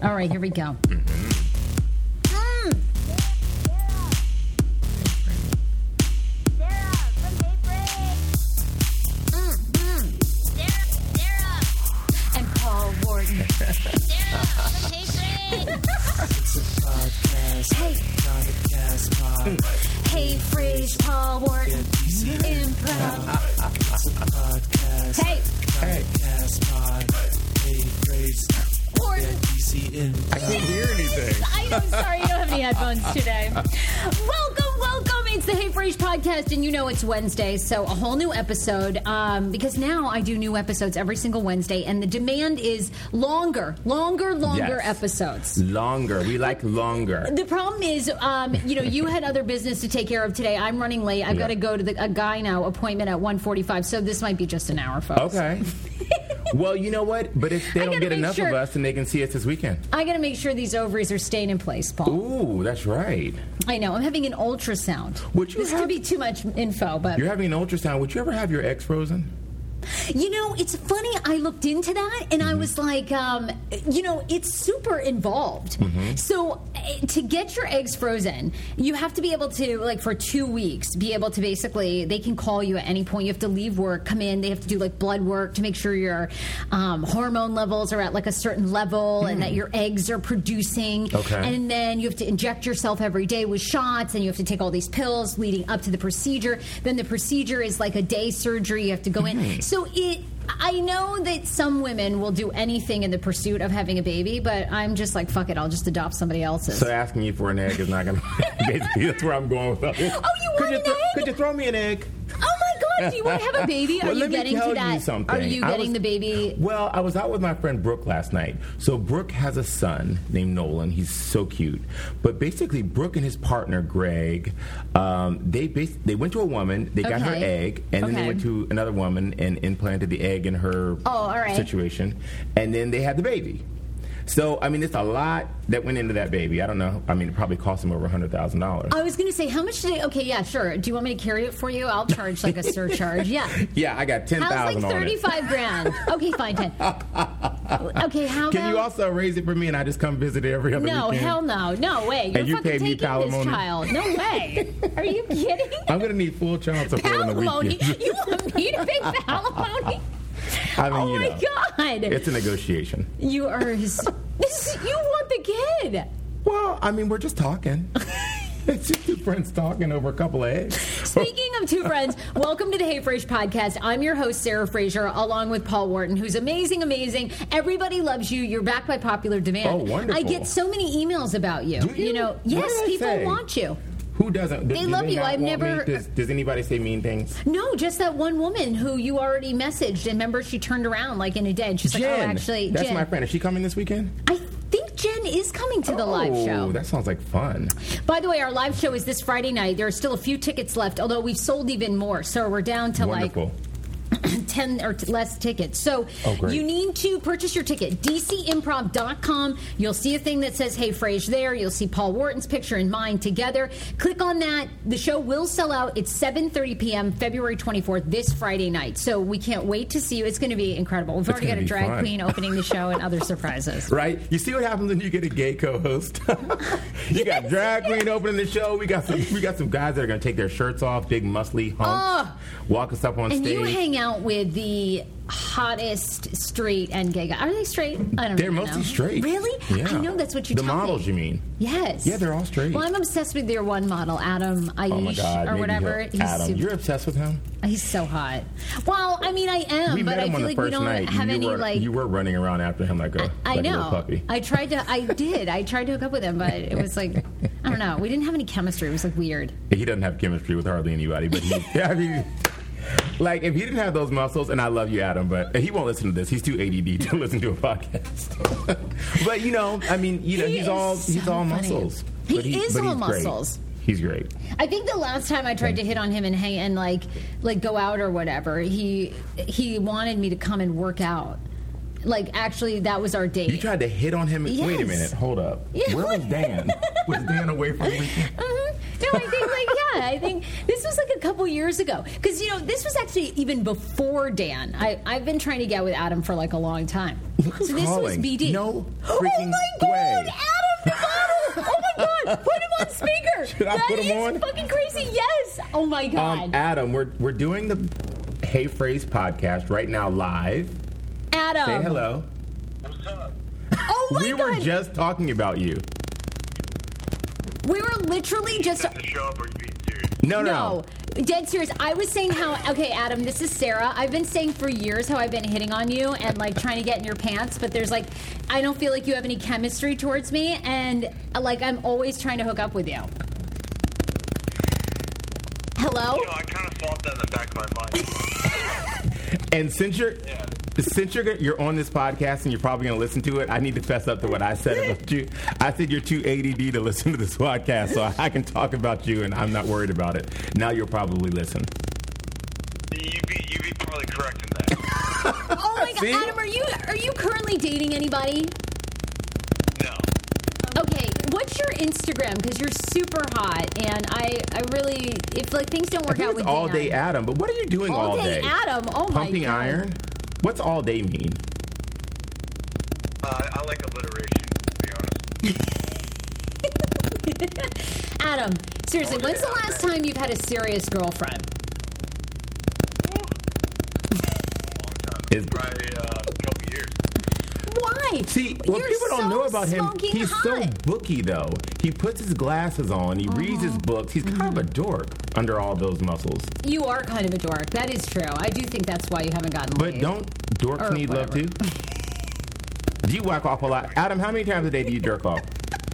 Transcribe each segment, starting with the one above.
All right, here we go. And Paul Wharton. Hey, Frasier, Paul Wharton, Improv. Hey, Wharton. I can't hear anything. I'm sorry, you don't have any headphones today. Welcome. It's the Hey Frasier podcast, and you know it's Wednesday, so a whole new episode, because now I do new episodes every single Wednesday, and the demand is longer Yes. episodes. Longer. We like longer. The problem is, you had other business to take care of today. I'm running late. I've got to go to a gyno appointment at 1:45, so this might be just an hour, folks. Okay. Well, you know what? But if they don't get enough of us, then they can see us this weekend. I got to make sure these ovaries are staying in place, Paul. Ooh, that's right. I know. I'm having an ultrasound. This could be too much info, but... You're having an ultrasound. Would you ever have your eggs frozen? You know, it's funny. I looked into that, and I was like, it's super involved. Mm-hmm. So to get your eggs frozen, you have to be able to, like, for 2 weeks, be able to basically, they can call you at any point. You have to leave work, come in. They have to do, like, blood work to make sure your hormone levels are at, like, a certain level and that your eggs are producing. Okay. And then you have to inject yourself every day with shots, and you have to take all these pills leading up to the procedure. Then the procedure is like a day surgery. You have to go in. So I know that some women will do anything in the pursuit of having a baby, but I'm just like, fuck it, I'll just adopt somebody else's. So asking you for an egg is not going to... Basically, that's where I'm going with that. Oh, you want an egg? Could you throw me an egg? Oh, my God, do you want to have a baby? Well, Are you getting to that? Are you getting the baby? Well, I was out with my friend Brooke last night. So Brooke has a son named Nolan. He's so cute. But basically, Brooke and his partner, Greg, they went to a woman, they got her egg, and then they went to another woman and implanted the egg in her situation. And then they had the baby. So, I mean, it's a lot that went into that baby. I don't know. I mean, it probably cost him over $100,000. I was going to say, how much did it... Okay, yeah, sure. Do you want me to carry it for you? I'll charge, like, a surcharge. Yeah. Yeah, I got $10,000 on it. How's, like, 35 grand? Okay, fine, 10. Okay, how about... Can you also raise it for me and I just come visit every other weekend? No, hell no. No way. You're and you fucking pay me taking this child. No way. Are you kidding? I'm going to need full child support on the weekend. You want me to pay palimony? I mean, oh, my God. It's a negotiation. You are... You want the kid. Well, I mean, we're just talking. It's just two friends talking over a couple of eggs. Speaking of two friends, welcome to the Hey Frasier podcast. I'm your host, Sarah Fraser, along with Paul Wharton, who's amazing. Everybody loves you. You're back by popular demand. Oh, wonderful. I get so many emails about you. Do you? Yes, people want you. Who doesn't? They love you. I've never... Does anybody say mean things? No, just that one woman who you already messaged. And remember, she turned around like in a day. And she's Jen. like, oh, actually, That's Jen. my friend. Is she coming this weekend? I think Jen is coming to the live show. Oh, that sounds like fun. By the way, our live show is this Friday night. There are still a few tickets left, although we've sold even more. So we're down to Wonderful. like 10 or less tickets. So you need to purchase your ticket. DCimprov.com. You'll see a thing that says, Hey Frasier there. You'll see Paul Wharton's picture and mine together. Click on that. The show will sell out. It's 7:30 p.m. February 24th, this Friday night. So we can't wait to see you. It's going to be incredible. We've already got a drag queen opening the show and other surprises. Right? You see what happens when you get a gay co-host? You got drag queen opening the show. We got some guys that are going to take their shirts off, big muscly hunks, walk us up on stage. And you hang out with the hottest straight and gay guys. Are they straight? I don't know. They're mostly straight. Really? Yeah. I know that's what you The tell models, me. you mean? Yes. Yeah, they're all straight. Well, I'm obsessed with their one model, Adam Aish, oh my God, or whatever. Adam, you're obsessed with him? He's so hot. Well, I mean, I am, but I feel like we don't have any like. You were running around after him like a little puppy. I tried to hook up with him, but it was like, I don't know. We didn't have any chemistry. It was like weird. He doesn't have chemistry with hardly anybody, but like, if he didn't have those muscles, and I love you, Adam, but he won't listen to this. He's too ADD to listen to a podcast. But, he's all muscles. He is all muscles. He's great. I think the last time I tried to hit on him and hang and like go out or whatever, he wanted me to come and work out. Like, actually, that was our date. You tried to hit on him? Yes. Wait a minute. Hold up. Yeah. Where was Dan? Was Dan away for the weekend? Uh-huh. No, I think this was like a couple years ago. Because, this was actually even before Dan. I've been trying to get with Adam for like a long time. Look who's calling. Was BD. No freaking way. Adam Nevada. Oh my God. Put him on speaker. Should I put him on? Fucking crazy. Yes. Oh my God. Adam, we're doing the Hey Phrase podcast right now live. Adam. Say hello. What's up? Oh my God. We were just talking about you. We were literally just... The show up or you being serious? No. Dead serious. I was saying how... Okay, Adam, this is Sarah. I've been saying for years how I've been hitting on you and, like, trying to get in your pants, but there's, like... I don't feel like you have any chemistry towards me, and, like, I'm always trying to hook up with you. Hello? I kind of thought that in the back of my mind. And since you're on this podcast and you're probably going to listen to it, I need to fess up to what I said about you. I said you're too ADD to listen to this podcast, so I can talk about you and I'm not worried about it. Now you'll probably listen. You'd be probably correct in that. Oh my God, See? Adam, are you currently dating anybody? No. Okay, what's your Instagram? Because you're super hot, and I really, if like things don't work out with all Dan, day Adam, but what are you doing all day? Adam, oh my God. Pumping iron? What's all day mean? I like alliteration, to be honest. Adam, seriously, when's the last time you've had a serious girlfriend? Long time. Probably a couple years. Why? See, what You're people don't so know about him, smoking he's so hot. booky, though. He puts his glasses on, he reads his books. He's kind of a dork under all those muscles. You are kind of a dork. That is true. I do think that's why you haven't gotten But laid. don't dorks Or need love, whatever. too? Do you whack off a lot? Adam, how many times a day do you jerk off?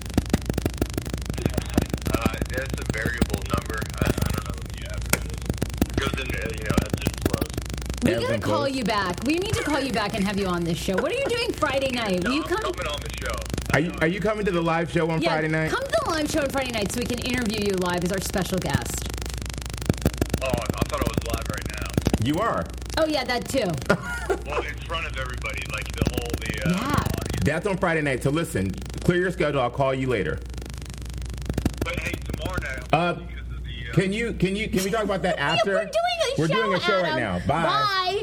It's a variable number. I don't know what the average is. It goes in, ebbs and flows. We Ebbs gotta and call flows. you back. We need to call you back and have you on this show. What are you doing Friday night? Will you I'm come? coming on the show. Are you coming to the live show on Friday night? Come to the live show on Friday night so we can interview you live as our special guest. Oh, I thought I was live right now. You are. Oh yeah, that too. Well, in front of everybody, like the whole Yeah. audience. That's on Friday night. So listen, clear your schedule. I'll call you later. But hey, tomorrow night. Can we talk about that after? We're doing a show, right Adam. now. Bye.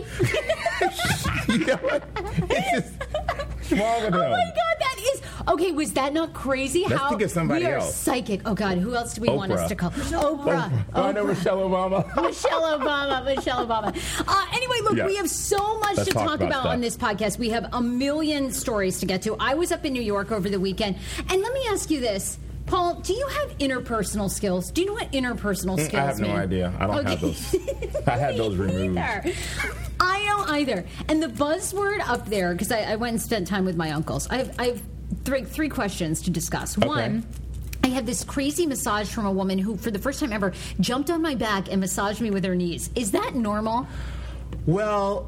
You know what? It's just what's wrong with him? Oh my God, that is okay. Was that not crazy? Let's How think of somebody we are else. psychic. Oh God, who else do we want us Oprah. to call? Oprah. I know Michelle Obama. Michelle Obama. Anyway, look, Yeah. we have so much Let's to talk about stuff. on this podcast. We have a million stories to get to. I was up in New York over the weekend, and let me ask you this. Paul, do you have interpersonal skills? Do you know what interpersonal skills mean? I have no idea. I don't have those. I had those removed. I don't either. And the buzzword up there, because I went and spent time with my uncles. I have three questions to discuss. Okay. One, I had this crazy massage from a woman who, for the first time ever, jumped on my back and massaged me with her knees. Is that normal? Well,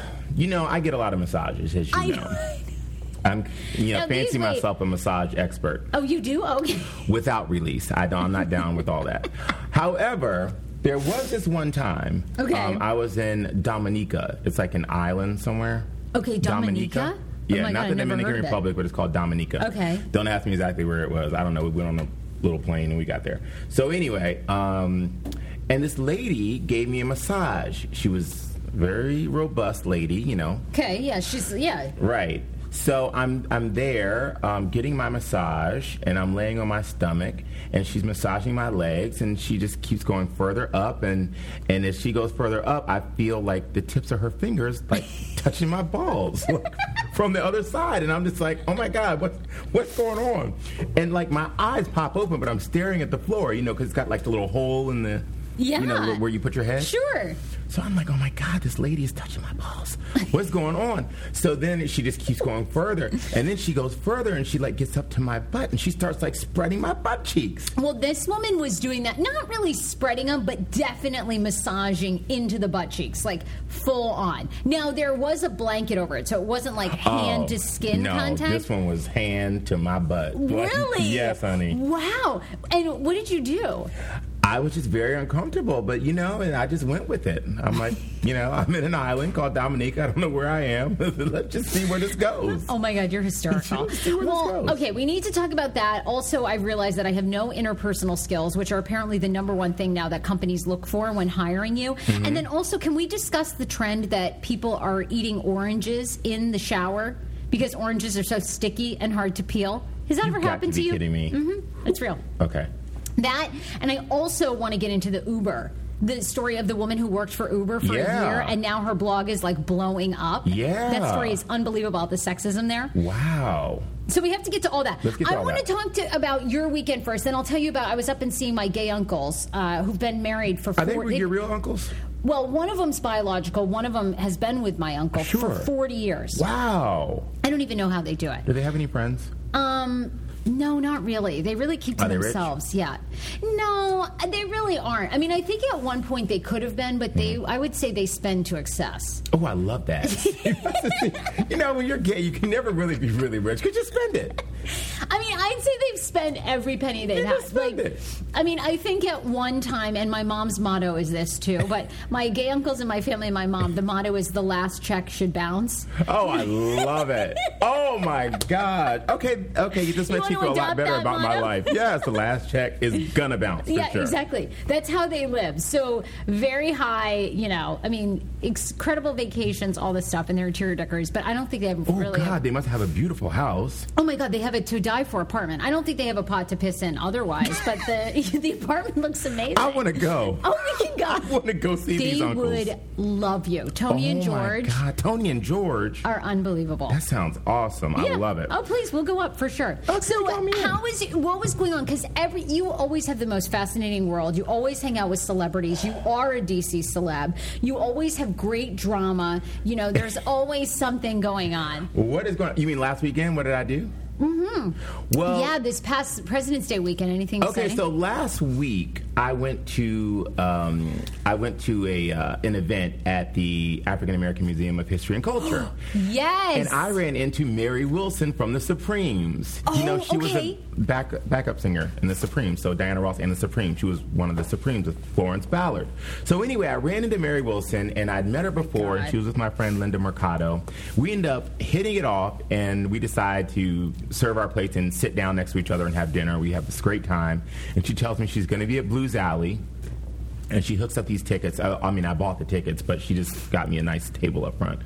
I get a lot of massages, as you know. I'm, fancy myself a massage expert. Oh, you do? Okay. Without release. I'm not down with all that. However, there was this one time. Okay. I was in Dominica. It's like an island somewhere. Okay, Dominica? Yeah, Oh my not God, the I never Dominican heard of it. Republic, but it's called Dominica. Okay. Don't ask me exactly where it was. I don't know. We went on a little plane and we got there. So anyway, and this lady gave me a massage. She was a very robust lady, Okay, yeah, Right. So I'm there getting my massage, and I'm laying on my stomach, and she's massaging my legs, and she just keeps going further up, and as she goes further up, I feel like the tips of her fingers like touching my balls like, from the other side, and I'm just like, oh my God, what's going on? And like my eyes pop open, but I'm staring at the floor, because it's got like the little hole in the. Yeah. Where you put your head? Sure. So I'm like, oh my God, this lady is touching my balls. What's going on? So then she just keeps going further. And then she goes further and she like gets up to my butt and she starts like spreading my butt cheeks. Well, this woman was doing that, not really spreading them, but definitely massaging into the butt cheeks, like full on. Now, there was a blanket over it, so it wasn't like hand to skin contact. No, this one was hand to my butt. Really? Yes, honey. Wow. And what did you do? I was just very uncomfortable, but, and I just went with it. I'm like, I'm in an island called Dominica. I don't know where I am. Let's just see where this goes. Oh, my God, you're hysterical. Well, okay, we need to talk about that. Also, I realized that I have no interpersonal skills, which are apparently the number one thing now that companies look for when hiring you. Mm-hmm. And then also, can we discuss the trend that people are eating oranges in the shower because oranges are so sticky and hard to peel? Has that ever happened to you? You've got to be kidding me. Mm-hmm. It's real. Okay. That, and I also want to get into the Uber. The story of the woman who worked for Uber for a year, and now her blog is like blowing up. Yeah. That story is unbelievable, the sexism there. Wow. So we have to get to all that. I want to talk about your weekend first, then I'll tell you about, I was up and seeing my gay uncles who've been married for 4 years. Are they your real uncles? Well, one of them's biological. One of them has been with my uncle for 40 years. Wow. I don't even know how they do it. Do they have any friends? No, not really. They really keep to themselves. Rich? Yeah. No, they really aren't. I mean, I think at one point they could have been, but I would say they spend to excess. Oh, I love that. When you're gay, you can never really be really rich because you spend it. I mean, I'd say they've spent every penny they've had. I mean, I think at one time, and my mom's motto is this too, but my gay uncles and my family and my mom, the motto is the last check should bounce. Oh, I love it. Oh, my God. Okay, this makes me feel a lot better about my life. Yes, the last check is gonna bounce. Yeah, sure. Exactly. That's how they live. So very high, I mean, incredible vacations, all this stuff, and their interior decorators, but I don't think they have really... Oh, God, they must have a beautiful house. Oh, my God, they have a to-die-for apartment. I don't think they have a pot to piss in otherwise, but the apartment looks amazing. I want to go. Oh, my God. I want to go see these uncles. They would love you. Tony and George. Oh, my God. Tony and George are unbelievable. That sounds awesome. Yeah. I love it. Oh, please, we'll go up for sure. Okay, so what was going on? Because you always have the most fascinating world. You always hang out with celebrities. You are a DC celeb. You always have great drama. There's always something going on. What is going on? You mean last weekend? What did I do? Mm-hmm. Well, yeah, this past President's Day weekend. Anything to say? Okay, so last week I went to an event at the African American Museum of History and Culture. Yes, and I ran into Mary Wilson from the Supremes. Oh, she was a backup singer in the Supremes. So Diana Ross and the Supremes. She was one of the Supremes with Florence Ballard. So anyway, I ran into Mary Wilson, and I'd met her before. And she was with my friend Linda Mercado. We ended up hitting it off, and we decided to serve our plates and sit down next to each other and have dinner. We have this great time. And she tells me she's going to be at Blues Alley. And she hooks up these tickets. I bought the tickets, but she just got me a nice table up front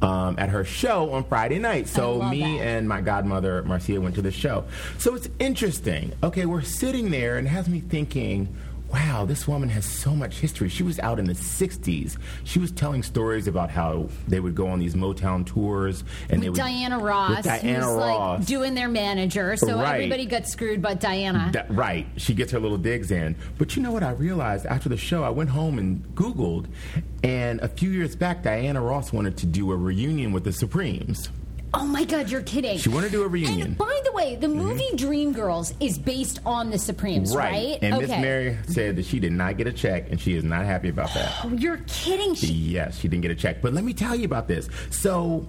at her show on Friday night. So me and my godmother, Marcia, went to the show. So it's interesting. Okay, we're sitting there, and it has me thinking, wow, this woman has so much history. She was out in the 60s. She was telling stories about how they would go on these Motown tours. And with Diana Ross. Like doing their manager. So everybody got screwed but Diana. Right. She gets her little digs in. But you know what I realized after the show? I went home and Googled. And a few years back, Diana Ross wanted to do a reunion with the Supremes. Oh, my God, you're kidding. She wanted to do a reunion. And by the way, the movie Dreamgirls is based on the Supremes, right? And Miss Mary said that she did not get a check, and she is not happy about that. Oh, you're kidding. Yes, she didn't get a check. But let me tell you about this. So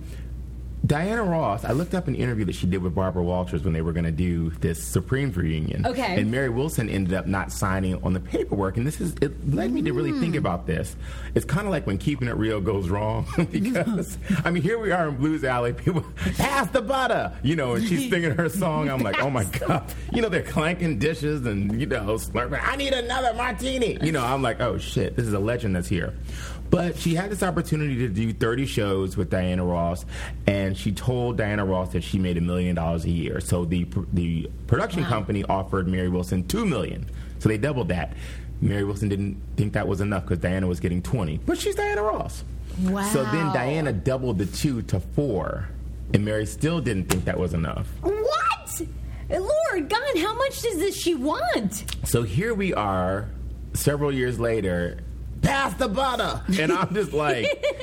Diana Ross, I looked up an interview that she did with Barbara Walters when they were going to do this Supremes reunion. Okay. And Mary Wilson ended up not signing on the paperwork. And it led me to really think about this. It's kind of like when Keeping It Real goes wrong. Because, here we are in Blues Alley. People, pass the butter! And she's singing her song. I'm like, oh, my God. They're clanking dishes and, slurping. I need another martini. I'm like, oh, shit. This is a legend that's here. But she had this opportunity to do 30 shows with Diana Ross, and she told Diana Ross that she made $1 million a year. So the production company offered Mary Wilson $2 million. So they doubled that. Mary Wilson didn't think that was enough because Diana was getting 20. But she's Diana Ross. Wow. So then Diana doubled the 2 to 4, and Mary still didn't think that was enough. What? Lord God, how much does she want? So here we are, several years later, pass the butter. And I'm just like,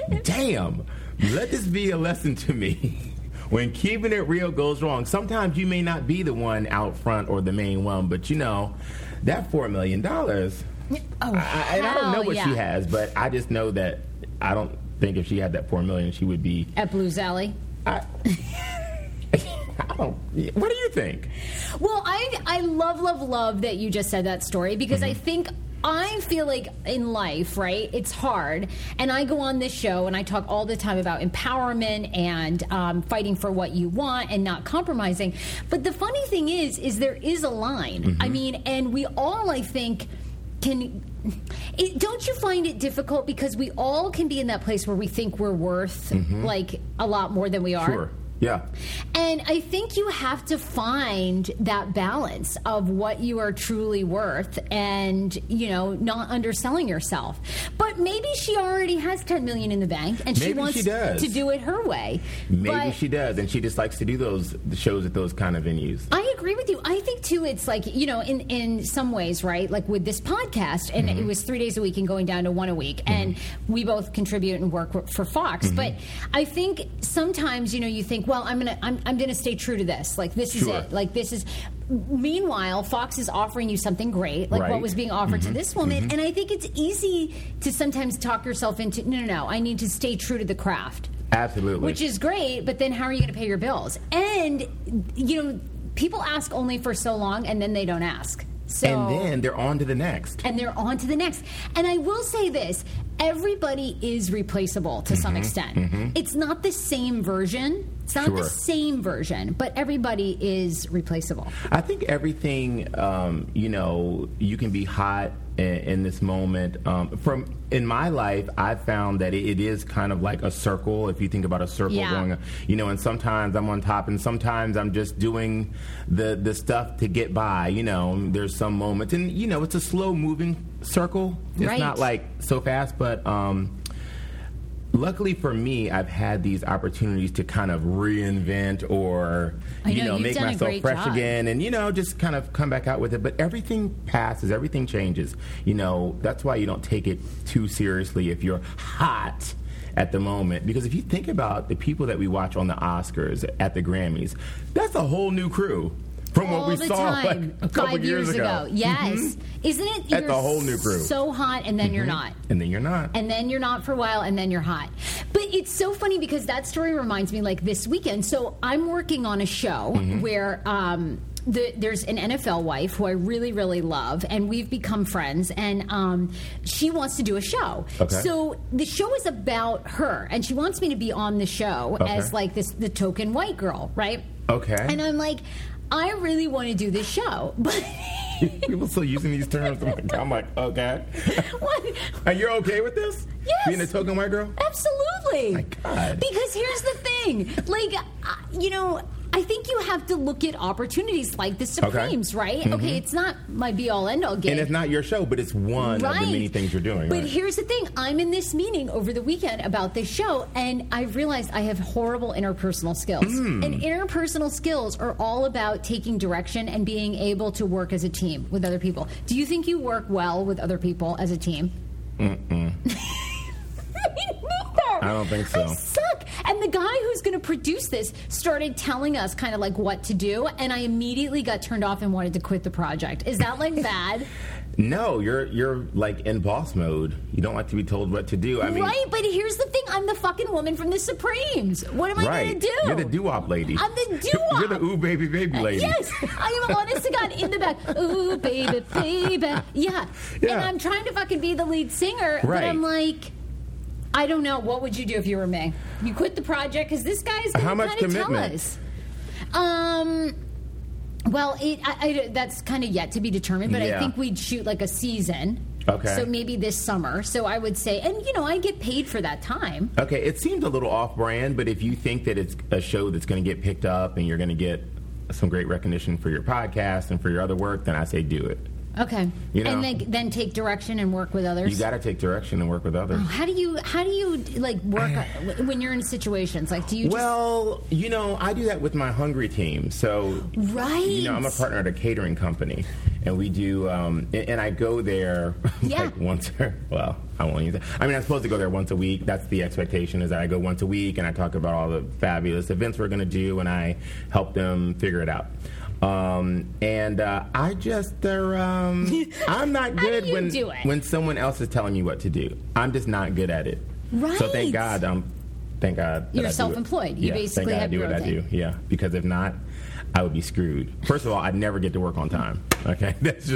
damn, let this be a lesson to me. When keeping it real goes wrong, sometimes you may not be the one out front or the main one, but that $4 million, I don't know what she has, but I just know that I don't think if she had that $4 million, she would be... At Blues Alley? What do you think? Well, I love that you just said that story because I think I feel like in life, right, it's hard. And I go on this show and I talk all the time about empowerment and fighting for what you want and not compromising. But the funny thing is there is a line. Mm-hmm. I mean, and we all, I think, don't you find it difficult because we all can be in that place where we think we're worth like a lot more than we are? Sure. Yeah. And I think you have to find that balance of what you are truly worth and, you know, not underselling yourself. But maybe she already has $10 million in the bank and she wants to do it her way. Maybe she does, and she just likes to do the shows at those kind of venues. I agree with you. I think, too, it's like, you know, in some ways, right, like with this podcast, and it was 3 days a week and going down to 1 a week, and we both contribute and work for Fox. But I think sometimes, you know, you think, well, I'm gonna stay true to this. Like, this is it. Like, this is. Meanwhile, Fox is offering you something great, like what was being offered to this woman. And I think it's easy to sometimes talk yourself into, no, I need to stay true to the craft. Absolutely. Which is great, but then how are you going to pay your bills? And, you know, people ask only for so long, and then they don't ask. So, and then they're on to the next. And I will say this. Everybody is replaceable to some extent. It's not the same version. It's not the same version, but everybody is replaceable. I think everything, you know, you can be hot in this moment. In my life, I've found that it is kind of like a circle. If you think about a circle going, you know, and sometimes I'm on top, and sometimes I'm just doing the stuff to get by. You know, there's some moments, and you know, it's a slow moving circle. It's not like so fast, but luckily for me, I've had these opportunities to kind of reinvent or, you know, make myself fresh again and, you know, just kind of come back out with it. But everything passes. Everything changes. You know, that's why you don't take it too seriously if you're hot at the moment. Because if you think about the people that we watch on the Oscars, at the Grammys, that's a whole new crew. From what we saw like a couple years ago. Yes. Isn't it? That's a whole new group. So hot, and then you're not. And then you're not. And then you're not for a while, and then you're hot. But it's so funny because that story reminds me, like, this weekend. So I'm working on a show where there's an NFL wife who I really, really love, and we've become friends, and she wants to do a show. Okay. So the show is about her, and she wants me to be on the show as, like, the token white girl, right? Okay. And I'm like, I really want to do this show, but people still using these terms. I'm like, okay. What? Are you okay with this? Yes. Being a token white girl? Absolutely. My God. Because here's the thing. Like, you know, I think you have to look at opportunities like the Supremes, right? Okay, it's not my be-all, end-all gig. And it's not your show, but it's one of the many things you're doing. But here's the thing. I'm in this meeting over the weekend about this show, and I realized I have horrible interpersonal skills. And interpersonal skills are all about taking direction and being able to work as a team with other people. Do you think you work well with other people as a team? I don't think so. I suck. And the guy who's going to produce this started telling us kind of like what to do, and I immediately got turned off and wanted to quit the project. Is that like bad? No, you're like in boss mode. You don't like to be told what to do. I mean, right, but here's the thing. I'm the fucking woman from the Supremes. What am I going to do? You're the doo-wop lady. I'm the doo-wop. You're the ooh, baby, baby lady. Yes. I am honest to God in the back. Ooh, baby, baby. Yeah. And I'm trying to fucking be the lead singer, but I'm like, I don't know. What would you do if you were me? You quit the project because this guy's going to kind of tell us. Well, that's kind of yet to be determined, but I think we'd shoot like a season. Okay. So maybe this summer. So I would say, and you know, I get paid for that time. Okay. It seems a little off-brand, but if you think that it's a show that's going to get picked up and you're going to get some great recognition for your podcast and for your other work, then I say do it. Okay. You know? And then take direction and work with others. You got to take direction and work with others. Oh, how do you like work when you're in situations? Like, do you? Well, you know, I do that with my Hungry team. So, you know, I'm a partner at a catering company, and we do, and I go there like once. Well, I won't use that. I mean, I'm supposed to go there once a week. That's the expectation, is that I go once a week and I talk about all the fabulous events we're going to do, and I help them figure it out. I just, I'm not good when someone else is telling me what to do. I'm just not good at it. Right. So thank God you're self-employed. You basically have your own thing. Thank God I do what I do. Yeah, because if not, I would be screwed. First of all, I'd never get to work on time. Okay, that's just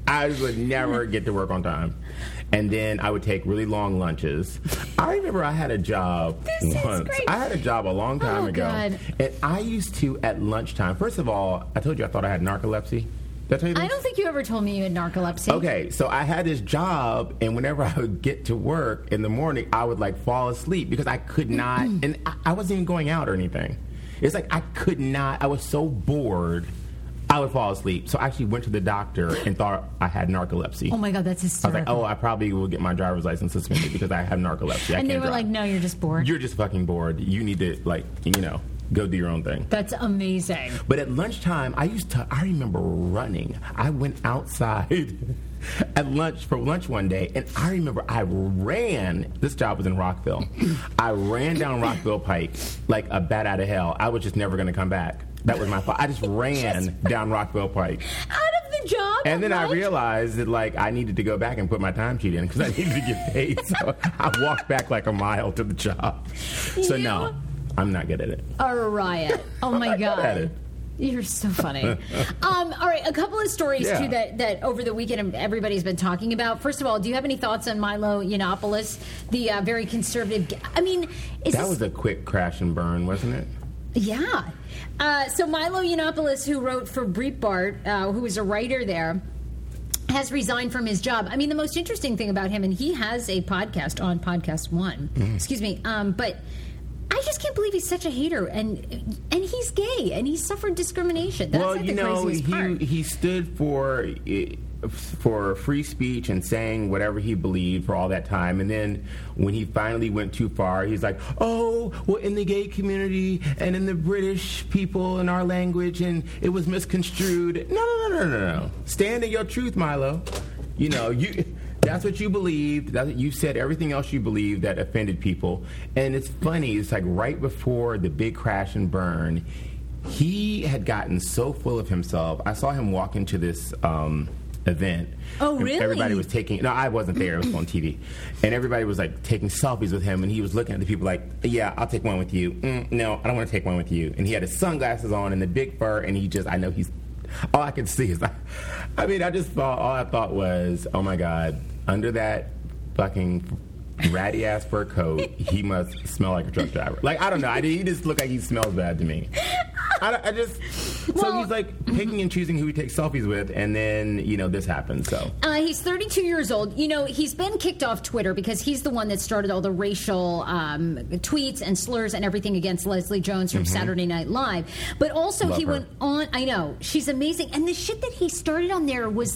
I would never get to work on time. And then I would take really long lunches. I remember I had a job once. I had a job a long time ago. God. And I used to, at lunchtime, first of all, I told you I thought I had narcolepsy. Did I tell you this? I don't think you ever told me you had narcolepsy. Okay, so I had this job, and whenever I would get to work in the morning, I would like fall asleep because I could not, and I wasn't even going out or anything. It's like I could not, I was so bored. I would fall asleep. So I actually went to the doctor and thought I had narcolepsy. Oh my God, that's hysterical. I was like, I probably will get my driver's license suspended because I have narcolepsy. And they were like, no, you're just bored. You're just fucking bored. You need to, go do your own thing. That's amazing. But at lunchtime, I remember running. I went outside at lunch for lunch one day, and I remember I ran. This job was in Rockville. I ran down Rockville Pike like a bat out of hell. I was just never going to come back. That was my fault. I just ran down Rockville Pike. Out of the job? And then I realized that, I needed to go back and put my timesheet in because I needed to get paid. So I walked back like a mile to the job. So, no, I'm not good at it. A riot. Oh, my God. Good at it. You're so funny. All right, a couple of stories, too, that over the weekend everybody's been talking about. First of all, do you have any thoughts on Milo Yiannopoulos, the very conservative... That was a quick crash and burn, wasn't it? Yeah. So Milo Yiannopoulos, who wrote for Breitbart, who was a writer there, has resigned from his job. I mean, the most interesting thing about him, and he has a podcast on Podcast One. Excuse me. But I just can't believe he's such a hater, and he's gay, and he suffered discrimination. That's the craziest part. He stood for free speech and saying whatever he believed for all that time, and then when he finally went too far, he's like, oh, well, in the gay community and in the British people in our language, and it was misconstrued. No. Stand in your truth, Milo. That's what you believed. You said everything else you believed that offended people. And it's funny, it's like right before the big crash and burn, he had gotten so full of himself. I saw him walk into this event. Oh, really? Everybody was taking... No, I wasn't there. It was on TV. And everybody was, taking selfies with him, and he was looking at the people like, yeah, I'll take one with you. No, I don't want to take one with you. And he had his sunglasses on and the big fur, and all I could see is... all I thought was, oh, my God, under that fucking ratty-ass fur coat, he must smell like a truck driver. I don't know. He just looked like he smells bad to me. So he's picking and choosing who he takes selfies with, and then this happens. So he's 32 years old. He's been kicked off Twitter because he's the one that started all the racial tweets and slurs and everything against Leslie Jones from Saturday Night Live. But also Love he her. went on. I know, she's amazing, and the shit that he started on there was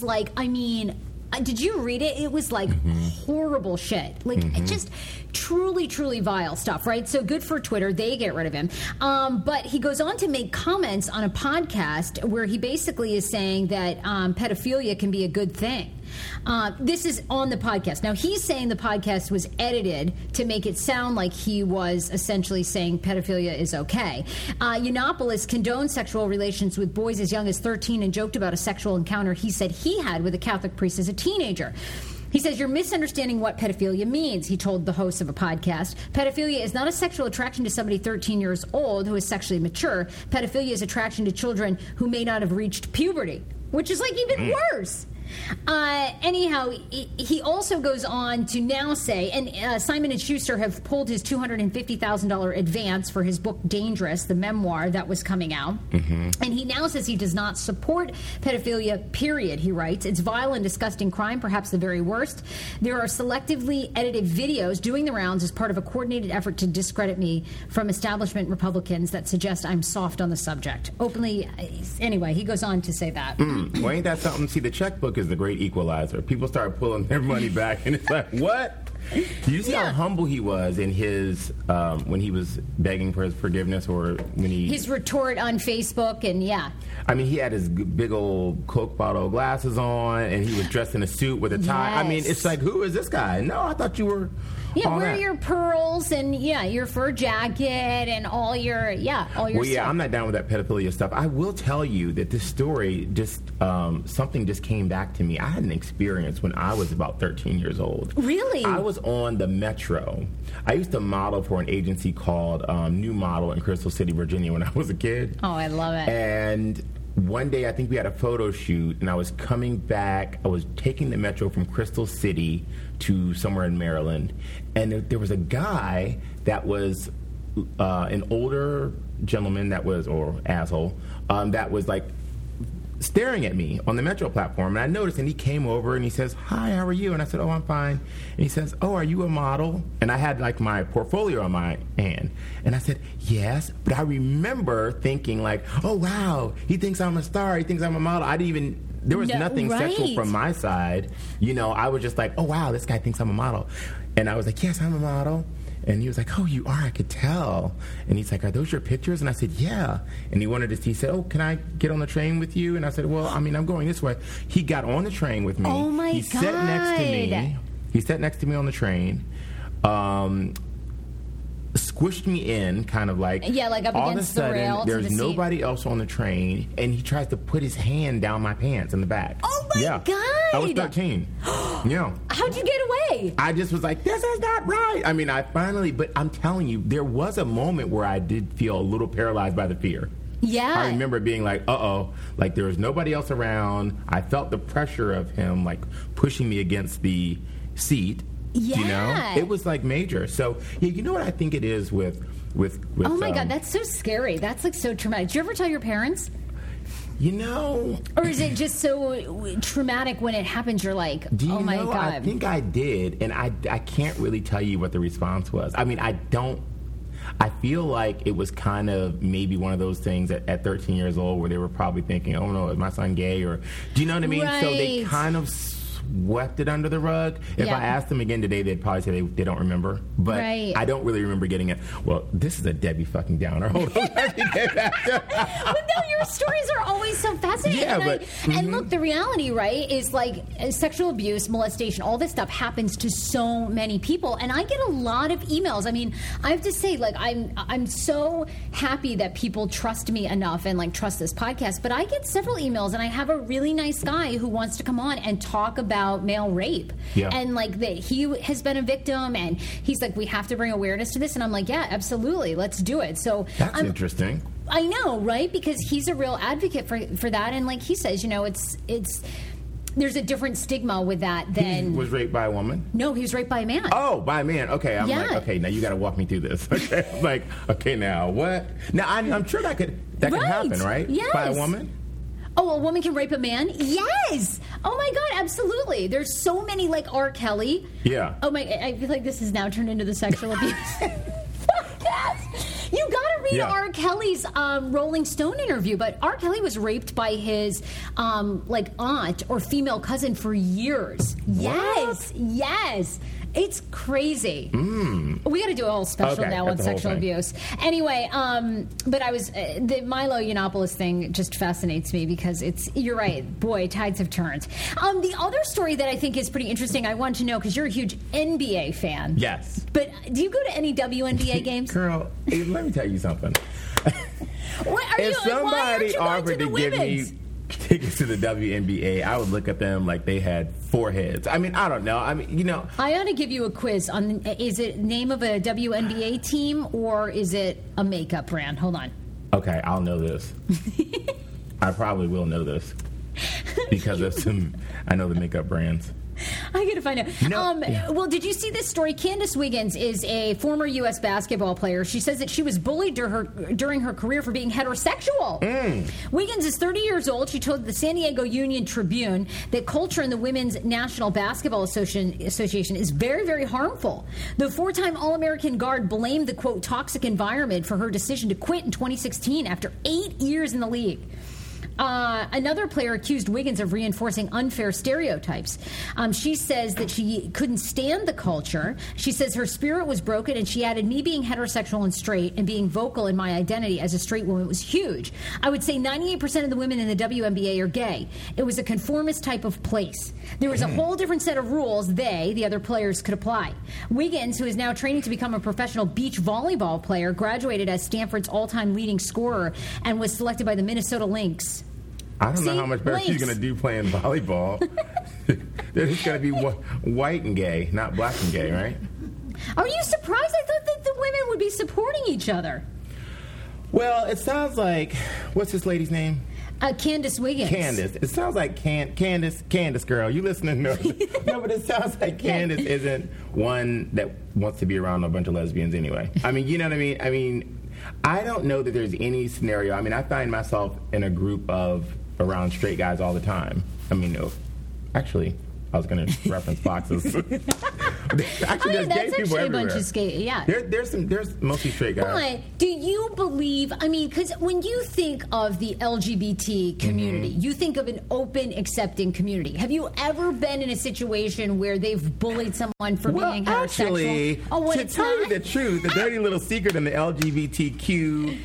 did you read it? It was horrible shit. Just truly, truly vile stuff, right? So good for Twitter. They get rid of him. But he goes on to make comments on a podcast where he basically is saying that pedophilia can be a good thing. This is on the podcast. Now, he's saying the podcast was edited to make it sound like he was essentially saying pedophilia is okay. Yiannopoulos condoned sexual relations with boys as young as 13 and joked about a sexual encounter he said he had with a Catholic priest as a teenager. He says, you're misunderstanding what pedophilia means, he told the host of a podcast. Pedophilia is not a sexual attraction to somebody 13 years old who is sexually mature. Pedophilia is attraction to children who may not have reached puberty, which is even worse. Anyhow, he also goes on to now say, and Simon & Schuster have pulled his $250,000 advance for his book Dangerous, the memoir that was coming out. And he now says he does not support pedophilia, period, he writes. It's vile and disgusting crime, perhaps the very worst. There are selectively edited videos doing the rounds as part of a coordinated effort to discredit me from establishment Republicans that suggest I'm soft on the subject. Openly, anyway, he goes on to say that. Well, ain't that something? See, the checkbook is the great equalizer. People start pulling their money back, and it's like, what? You see how humble he was in his when he was begging for his forgiveness, or when his retort on Facebook, and he had his big old Coke bottle glasses on, and he was dressed in a suit with a tie. Yes. It's like, who is this guy? No, I thought you were. Wear your pearls and your fur jacket and all your stuff. I'm not down with that pedophilia stuff. I will tell you that this story just something just came back to me. I had an experience when I was about 13 years old. Really? I was on the Metro. I used to model for an agency called New Model in Crystal City, Virginia when I was a kid. Oh, I love it. And one day I think we had a photo shoot, and I was coming back. I was taking the metro from Crystal City to somewhere in Maryland, and there was a guy that was an older gentleman or asshole that was like staring at me on the metro platform, and I noticed, and he came over and he says, "Hi, how are you?" And I said, "Oh, I'm fine." And he says, "Oh, are you a model?" And I had like my portfolio on my hand, and I said, "Yes." But I remember thinking like, "Oh wow, he thinks I'm a star, he thinks I'm a model." There was nothing sexual from my side, I was just like, "Oh wow, this guy thinks I'm a model." And I was like, "Yes, I'm a model." And he was like, "Oh, you are? I could tell." And he's like, "Are those your pictures?" And I said, "Yeah." And he said, "Oh, can I get on the train with you?" And I said, "Well, I'm going this way." He got on the train with me. Oh, my God. He sat next to me. He sat next to me on the train. Squished me in, kind of like... Yeah, like up against the rail. There's nobody else on the train, and he tries to put his hand down my pants in the back. Oh, my God! I was 13. Yeah. How'd you get away? I just was like, this is not right. But I'm telling you, there was a moment where I did feel a little paralyzed by the fear. Yeah. I remember being like, uh-oh, like there was nobody else around. I felt the pressure of him, like, pushing me against the seat. Yeah. It was like major. So, yeah, you know what I think it is with oh my God, that's so scary. That's like so traumatic. Did you ever tell your parents? Or is it just so traumatic when it happens? You're like, oh my God. I think I did, and I can't really tell you what the response was. I feel like it was kind of maybe one of those things at 13 years old where they were probably thinking, oh no, is my son gay? Or do you know what I mean? Right. So they kind of swept it under the rug. If I asked them again today, they'd probably say they don't remember. But I don't really remember getting it. Well, this is a Debbie fucking Downer. Hold on. Let me get back to But no, your stories are always so fascinating. Yeah, and look, the reality, right, is like sexual abuse, molestation, all this stuff happens to so many people. And I get a lot of emails. I mean, I have to say, like, I'm so happy that people trust me enough and like trust this podcast. But I get several emails, and I have a really nice guy who wants to come on and talk about male rape, and like that he has been a victim, and he's like, we have to bring awareness to this, and I'm like, yeah, absolutely, let's do it. So that's interesting. I know, right? Because he's a real advocate for that, and like he says, it's there's a different stigma with that than... He was raped by a woman? No, he was raped by a man. Oh, by a man. Okay, I'm like, okay, now you got to walk me through this. Okay, I'm like, okay, now what? Now I'm sure that could happen, right? Yes. By a woman. Oh, a woman can rape a man? Yes! Oh my God, absolutely. There's so many, like R. Kelly. Yeah. Oh my, I feel like this has now turned into the sexual abuse podcast. You gotta read R. Kelly's Rolling Stone interview, but R. Kelly was raped by his like aunt or female cousin for years. What? Yes. It's crazy. We got to do a whole special now on sexual abuse. Anyway, but I was the Milo Yiannopoulos thing just fascinates me because you're right. Boy, tides have turned. The other story that I think is pretty interesting, I want to know because you're a huge NBA fan. Yes. But do you go to any WNBA games? Girl, let me tell you something. If somebody offered to give me tickets to the WNBA, I would look at them like they had four heads. I mean, I don't know. I mean, I ought to give you a quiz on, is it name of a WNBA team or is it a makeup brand? Hold on. Okay, I'll know this. I probably will know this because I know the makeup brands. I gotta find out. Well, did you see this story? Candace Wiggins is a former U.S. basketball player. She says that she was bullied during her career for being heterosexual. Wiggins is 30 years old. She told the San Diego Union Tribune that culture in the Women's National Basketball Association is very, very harmful. The four-time All-American guard blamed the, quote, toxic environment for her decision to quit in 2016 after 8 years in the league. Another player accused Wiggins of reinforcing unfair stereotypes. She says that she couldn't stand the culture. She says her spirit was broken, and she added, me being heterosexual and straight and being vocal in my identity as a straight woman was huge. I would say 98% of the women in the WNBA are gay. It was a conformist type of place. There was a whole different set of rules the other players, could apply. Wiggins, who is now training to become a professional beach volleyball player, graduated as Stanford's all-time leading scorer and was selected by the Minnesota Lynx. I don't know how much better she's going to do playing volleyball. They're just going to be white and gay, not black and gay, right? Are you surprised? I thought that the women would be supporting each other. Well, it sounds like, what's this lady's name? Candace Wiggins. Candace. It sounds like Candace, girl. You listening? No, but it sounds like Candace isn't one that wants to be around a bunch of lesbians anyway. I mean, you know what I mean? I don't know that there's any scenario. I mean, I find myself in a group around straight guys all the time. I mean, no, actually, I was going to reference boxes. Actually, there's gay people everywhere. A bunch of yeah. There's mostly straight guys. But do you believe? I mean, because when you think of the LGBT community, you think of an open, accepting community. Have you ever been in a situation where they've bullied someone for being heterosexual? Actually, to tell you the truth, the dirty little secret in the LGBTQ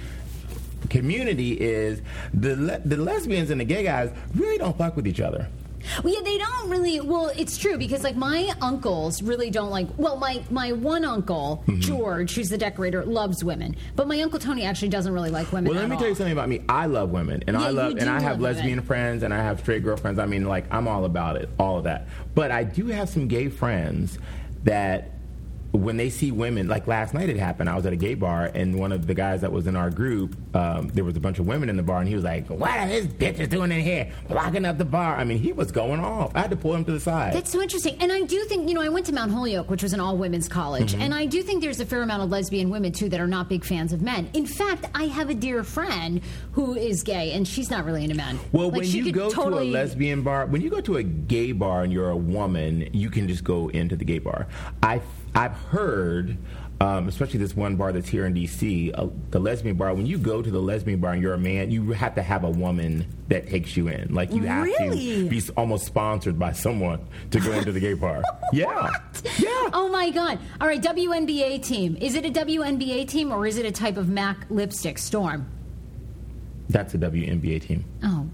community is the lesbians and the gay guys really don't fuck with each other. Well, yeah, they don't really. Well, it's true because, like, my uncles really don't like. Well, my one uncle, George, who's the decorator, loves women, but my uncle Tony actually doesn't really like women. Well, let me tell you something about me. I love women, and I have lesbian friends, and I have straight girlfriends. I mean, like, I'm all about it, all of that. But I do have some gay friends that, when they see women, like last night it happened, I was at a gay bar, and one of the guys that was in our group, there was a bunch of women in the bar, and he was like, what are these bitches doing in here, blocking up the bar? I mean, he was going off. I had to pull him to the side. That's so interesting. And I do think, I went to Mount Holyoke, which was an all-women's college, and I do think there's a fair amount of lesbian women, too, that are not big fans of men. In fact, I have a dear friend who is gay, and she's not really into men. Well, like, when you go to a lesbian bar, when you go to a gay bar and you're a woman, you can just go into the gay bar. I've heard, especially this one bar that's here in D.C., the lesbian bar, when you go to the lesbian bar and you're a man, you have to have a woman that takes you in. Like, you have to be almost sponsored by someone to go into the gay bar. Yeah. Yeah. Oh, my God. All right, WNBA team. Is it a WNBA team or is it a type of MAC lipstick, Storm? That's a WNBA team. Oh.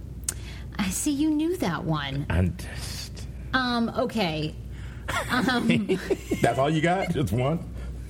I see you knew that one. Okay. That's all you got? Just one?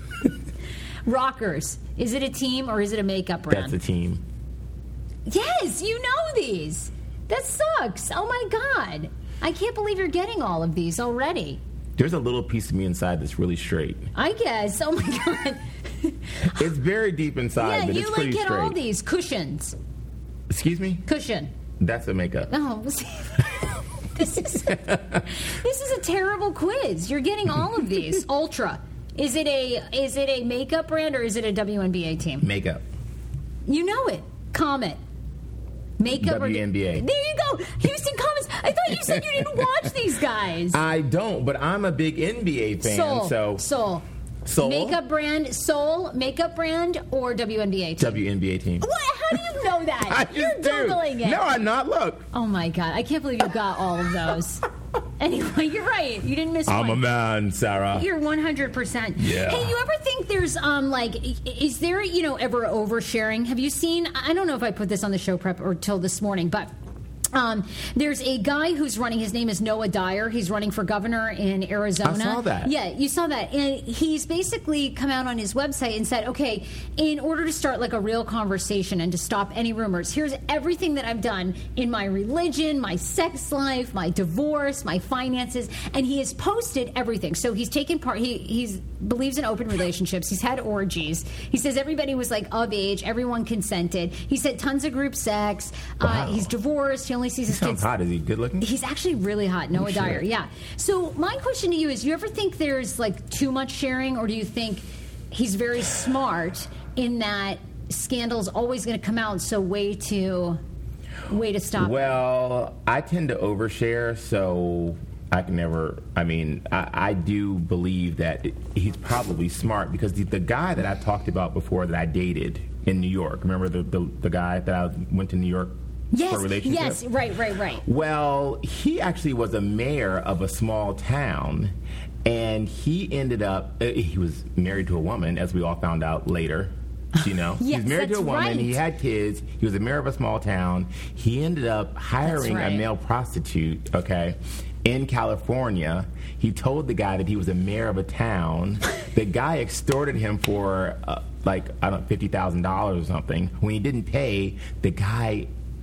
Rockers. Is it a team or is it a makeup brand? That's a team. Yes, you know these. That sucks. Oh, my God. I can't believe you're getting all of these already. There's a little piece of me inside that's really straight. I guess. Oh, my God. It's very deep inside, but it's pretty straight. Yeah, you get all these cushions. Excuse me? Cushion. That's a makeup. Oh, This is a terrible quiz. You're getting all of these. Ultra. Is it a makeup brand or is it a WNBA team? Makeup. You know it. Comet. Makeup WNBA. There you go. Houston Comets. I thought you said you didn't watch these guys. I don't, but I'm a big NBA fan. Soul. Makeup brand, Soul, makeup brand, or WNBA team? WNBA team. What? How do you know that? I just You're Googling it. No, I'm not. Look. Oh, my God. I can't believe you got all of those. Anyway, you're right. You didn't miss one. I'm a man, Sarah. You're 100%. Yeah. Hey, you ever think there's, is there, ever oversharing? Have you seen, I don't know if I put this on the show prep or till this morning, but there's a guy who's running. His name is Noah Dyer. He's running for governor in Arizona. I saw that. Yeah, you saw that. And he's basically come out on his website and said, okay, in order to start like a real conversation and to stop any rumors, here's everything that I've done in my religion, my sex life, my divorce, my finances. And he has posted everything. So he's taken part. He believes in open relationships. He's had orgies. He says everybody was like of age. Everyone consented. He said tons of group sex. Wow. He's divorced. He only sees his kids. Sounds hot. Is he good looking? He's actually really hot. Noah Dyer. Yeah. So my question to you is: you ever think there's like too much sharing, or do you think he's very smart in that scandal's always going to come out? So way to stop. Well, I tend to overshare, so I can never. I mean, I do believe that he's probably smart because the guy that I talked about before that I dated in New York. Remember the guy that I went to New York. Yes, right. Well, he actually was a mayor of a small town, and he ended up, he was married to a woman, as we all found out later. Yes, he was married to a woman, right. He had kids, he was a mayor of a small town. He ended up hiring a male prostitute, in California. He told the guy that he was a mayor of a town. The guy extorted him for $50,000 or something. When he didn't pay, the guy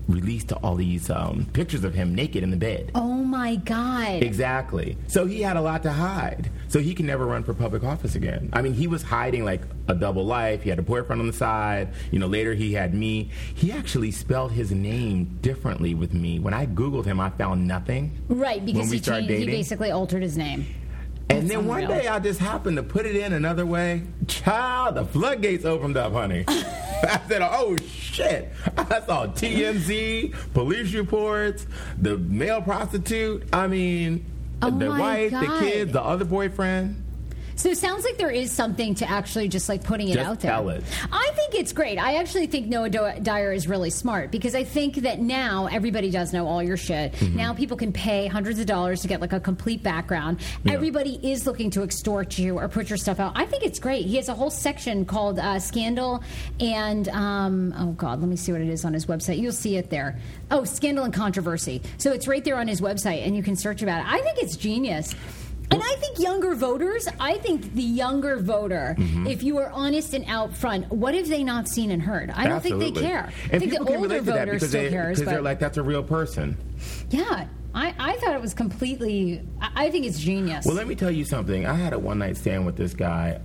released all these pictures of him naked in the bed. Oh my God. Exactly. So he had a lot to hide. So he can never run for public office again. I mean, he was hiding like a double life. He had a boyfriend on the side. Later he had me. He actually spelled his name differently with me. When I Googled him, I found nothing. Right, because he basically altered his name. And then one day I just happened to put it in another way. Child, the floodgates opened up, honey. I said, oh, shit. I saw TMZ, police reports, the male prostitute. I mean, the wife, the kids, the other boyfriend. So it sounds like there is something to actually just like putting it out there. Tell it. I think it's great. I actually think Noah Dyer is really smart because I think that now everybody does know all your shit. Mm-hmm. Now people can pay hundreds of dollars to get like a complete background. Yeah. Everybody is looking to extort you or put your stuff out. I think it's great. He has a whole section called Scandal and, oh God, let me see what it is on his website. You'll see it there. Oh, Scandal and Controversy. So it's right there on his website and you can search about it. I think it's genius. And I think the younger voter, mm-hmm. if you are honest and out front, what have they not seen and heard? I don't think they care. And I think the older voter still cares. Because they're like, that's a real person. Yeah. I thought it was completely, I think it's genius. Well, let me tell you something. I had a one-night stand with this guy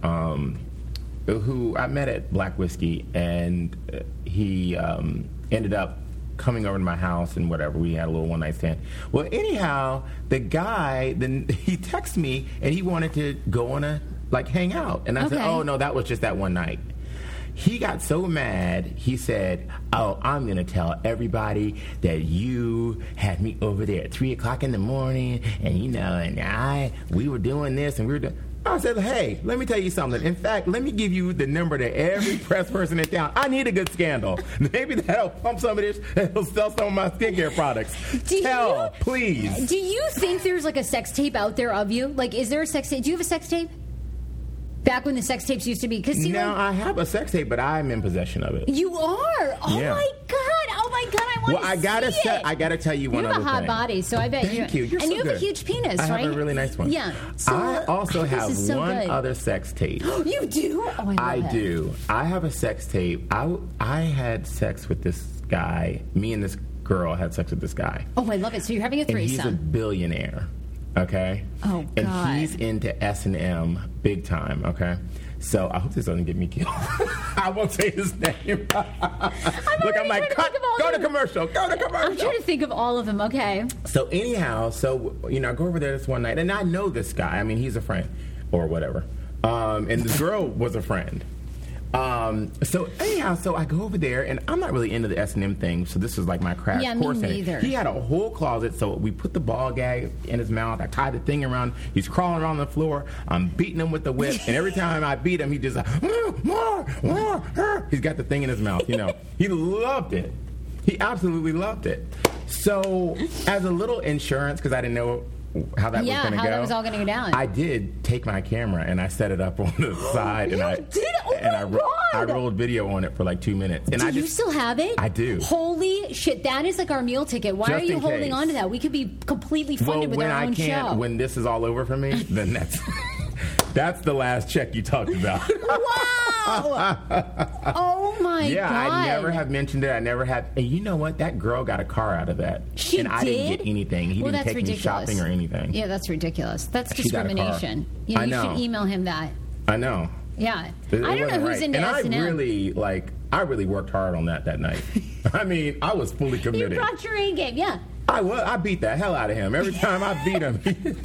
who I met at Black Whiskey, and he ended up coming over to my house and whatever. We had a little one-night stand. Well, anyhow, the guy, then he texted me and he wanted to go on a, hang out. And I said, oh, no, that was just that one night. He got so mad, he said, oh, I'm going to tell everybody that you had me over there at 3 o'clock in the morning and, we were doing this and we were doing... I said, hey, let me tell you something. In fact, let me give you the number to every press person in town. I need a good scandal. Maybe that'll pump some of this and he'll sell some of my skincare products. Please. Do you think there's a sex tape out there of you? Is there a sex tape? Do you have a sex tape? Back when the sex tapes used to be... I have a sex tape, but I'm in possession of it. You are? Oh, yeah. My God, I want to see it. I got to tell you one other thing. You have a hot body, so I bet you... Thank you. You're and so you have a huge penis, right? I have a really nice one. Yeah. So, I also have one other sex tape. You do? Oh, I do. I have a sex tape. I had sex with this guy. Me and this girl had sex with this guy. Oh, I love it. So you're having a threesome. And he's a billionaire. Okay? Oh, God. And he's into S&M big time, okay? So I hope this doesn't get me killed. I won't say his name. Look, I'm like, go to commercial. I'm trying to think of all of them. Okay. So anyhow, I go over there this one night, and I know this guy. I mean, he's a friend or whatever. And this girl was a friend. So I go over there, and I'm not really into the S&M thing, so this is like my crash course in it. Neither. He had a whole closet, so we put the ball gag in his mouth. I tied the thing around. He's crawling around the floor. I'm beating him with the whip, and every time I beat him, he just more. He's got the thing in his mouth. He loved it. He absolutely loved it. So as a little insurance, because I didn't know how that was going to go. How that was all going to go down. I did take my camera and I set it up on the side. I rolled video on it for 2 minutes. And you still have it? I do. Holy shit, that is like our meal ticket. Why are you holding on to that? We could be completely funded with our own show. When this is all over for me, then that's the last check you talked about. Wow! Oh my God! Yeah, I never have mentioned it. I never have. And you know what? That girl got a car out of that. And I didn't get anything. He didn't take me shopping or anything. Yeah, that's ridiculous. That's discrimination. You should email him that. I know. Yeah. I don't know who's into S&M. And I really worked hard on that night. I mean, I was fully committed. You brought your A game, yeah. I beat the hell out of him. Every time I beat him,